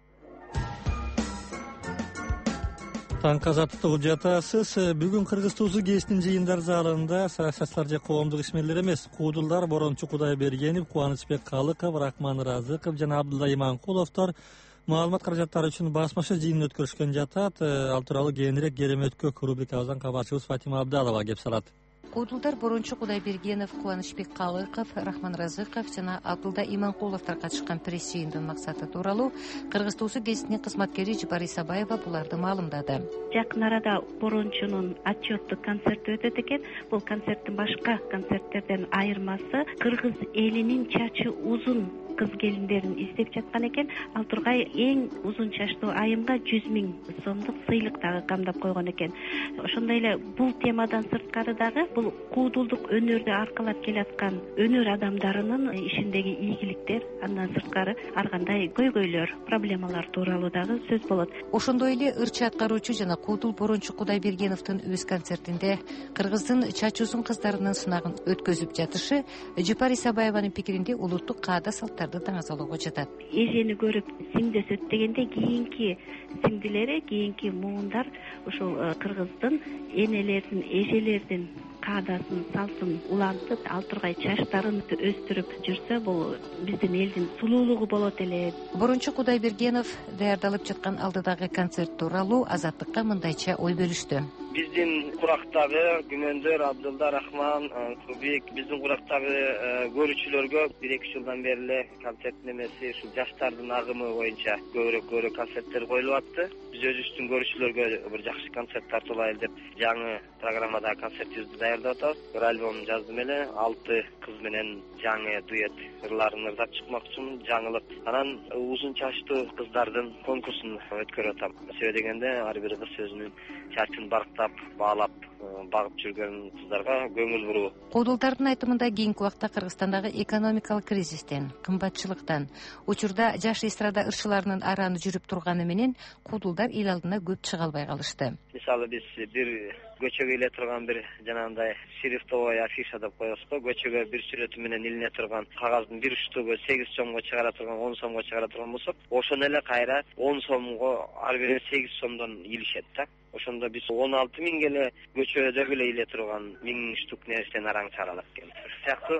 Таң казатты угуп жатасыз. Бүгүн Кыргыз Туузу ГЭСтин жыйындар залында саясатчылар же коомдук ишмерлер эмес, куудулдар Борончу Кудайбергенов, Кубанычбек Калыков, Рахман Разыков жана Абдулла Иманкуловдор маалымат каражаттары үчүн басмаша жыйын өткөрүшкөн жатат. Ал тууралуу кийинирээк Кереметкөк рубрикабыздан кабарчыбыз Фатима Абдалова кеп салат. Куудулдар Борончу Кудайбергенов, Кубанычбек Калыков, Рахман Разыков жана Абдулла Иманкуловдор катышкан пресс жыйындын максаты тууралуу Кыргыз Туузу ГЭСтин кызматкери Жибар Исабаева буларды маалымдады. Жакын арада Борончунун отчеттук концерти өтөт экен. Бул концерттин башка концерттерден айырмасы Кыргыз элинин чачы узун кыз келиндерин издеп жаткан экен. Ал тургай эң узун чачтуу айымга жүз миң сомдук сыйлык дагы камдап койгон экен. Ошондой эле бул темадан сырткары дагы бул куудулдук өнөрдү аркалап келаткан өнөр адамдарынын ишиндеги ийгиликтер, андан сырткары ар кандай көйгөйлөр, проблемалар тууралуу дагы сөз болот. Ошондой эле ырчы аткаруучу жана куудул Борончу Кудайбергеновдун өз концертинде Кыргыздын чачы узун кыздарынын сынагын өткөзүп жатышы Жипар Исабаеванын пикиринде улуттук каада салттар таңазалоого жатат. Эжени көрүп сиңдесет дегенде кийинки сиңдилери, кийинки муундар ушул кыргыздын энелердин, эжелердин каадасын, салтын улантып, ал тургай чачтарын өстүрүп жүрсө, бул биздин элдин сулуулугу болот эле. Борончу Кудайбергенов даярдалып жаткан алдыдагы концерт тууралуу Азаттыкка мындайча ой бөлүштү. Биздин курактагы күмөндөр Абдулла, Рахман, Кубик, биздин курактагы көрүүчүлөргө бир эки жылдан бери эле концерт немеси ушул жаштардын агымы боюнча көбүрөөк көбүрөөк концерттер коюлуп атты. Биз өзүбүздүн көрүүчүлөргө бир жакшы концерт тартуулайлы деп жаңы программадагы концертибизди даярдап атабыз. Бир альбом жаздым эле, алты кыз менен жаңы дуэт ырларын ырдап чыкмакчымын, жаңылык. Анан узун чачтуу кыздардын конкурсун өткөрүп атам. Себеби дегенде ар бир кыз өзүнүн чачын барктап, баалап, багып жүргөн кыздарга көңүл буруу. Куудулдардын айтымында кийинки убакта Кыргызстандагы экономикалык кризистен, кымбатчылыктан, учурда жаш эстрада ырчыларынын араны жүрүп турганы менен куудулдар эл алдына көп чыга албай калышты. Мисалы биз бир көчөгө иле турган бир жанагындай шрифтовой афиша деп коебуз го, көчөгө бир сүрөтү менен илине турган кагаздын бир уштугу сегиз сомго чыгара турган, он сомго чыгара турган болсок, ошону эле кайра он сомго ар бири сегиз сомдон илишет да. Ошондо биз он алты миңге эле көчөдөгү эле иле турган миң штук нерсени араң чыгаралап келдик. Сыяктуу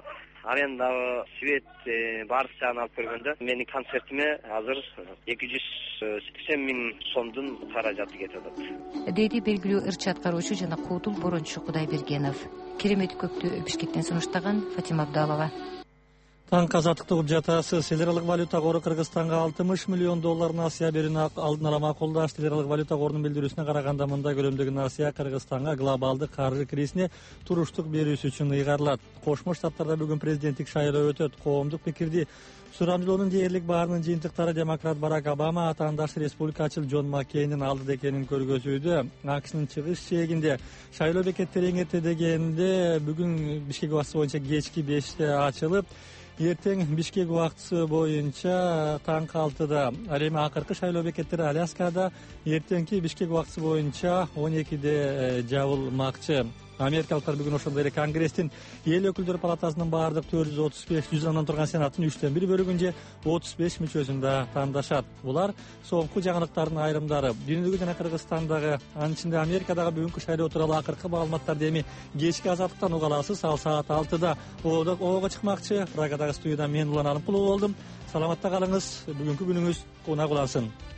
арендагы свет баардык жагын алып көргөндө менин концертиме азыр эки жүз сексен миң сомдун каражаты кетип атат, деди белгилүү ырчы аткаруучу жана Куудул Борончу Кудайбергенов. Керемет көктү Бишкектен сунуштаган Фатима Абдалова. Таң казаттыкты угуп жатасыз. Эл аралык валюта кору Кыргызстанга алтымыш миллион доллар насыя берүүнү алдын ала макулдаштı. Эл аралык валюта корунун билдирүүсүнө караганда мындай көрөмдөгү насыя Кыргызстанга глобалдык каржы кризисине туруштук берүүсү үчүн ыйгарылат. Кошмо Штаттарда бүгүн президенттик шайлоо өтөт. Коомдук пикирди сурамжылоонун дээрлик баарынын жыйынтыктары демократ Барак Обама атаандаш республикачыл Джон Маккейндин алдыда экенин көргөзүүдө. АКШнын чыгыш чегинде шайлоо бекеттери эң эрте дегенде бүгүн Бишкек убактысы боюнча кечки беште ачылып, эртең Бишкек убактысы боюнча таңкы алтыда, ал эми акыркы шайлоо бекеттери Аляскада эртеңки Бишкек убактысы боюнча он экиде жабылмакчы. Америкалыктар бүгүн ошондой эле Конгресстин эл өкүлдөр палатасынын баардык төрт жүз отуз беш жүзүнөн турган сенаттын үчтөн бир бөлүгүн же отуз беш мүчөсүн да тандашат. Булар соңку жаңылыктардын айрымдары. Дүйнөдөгү жана Кыргызстандагы, анын ичинде Америкадагы бүгүнкү шайлоо тууралуу акыркы маалыматтарды эми кечки азаттыктан уга аласыз. Ал саат алтыда ого чыкмакчы. Прагадагы студияда мен Улан Алымкулов болдум. Саламатта калыңыз. Бүгүнкү күнүңүз унак улансын.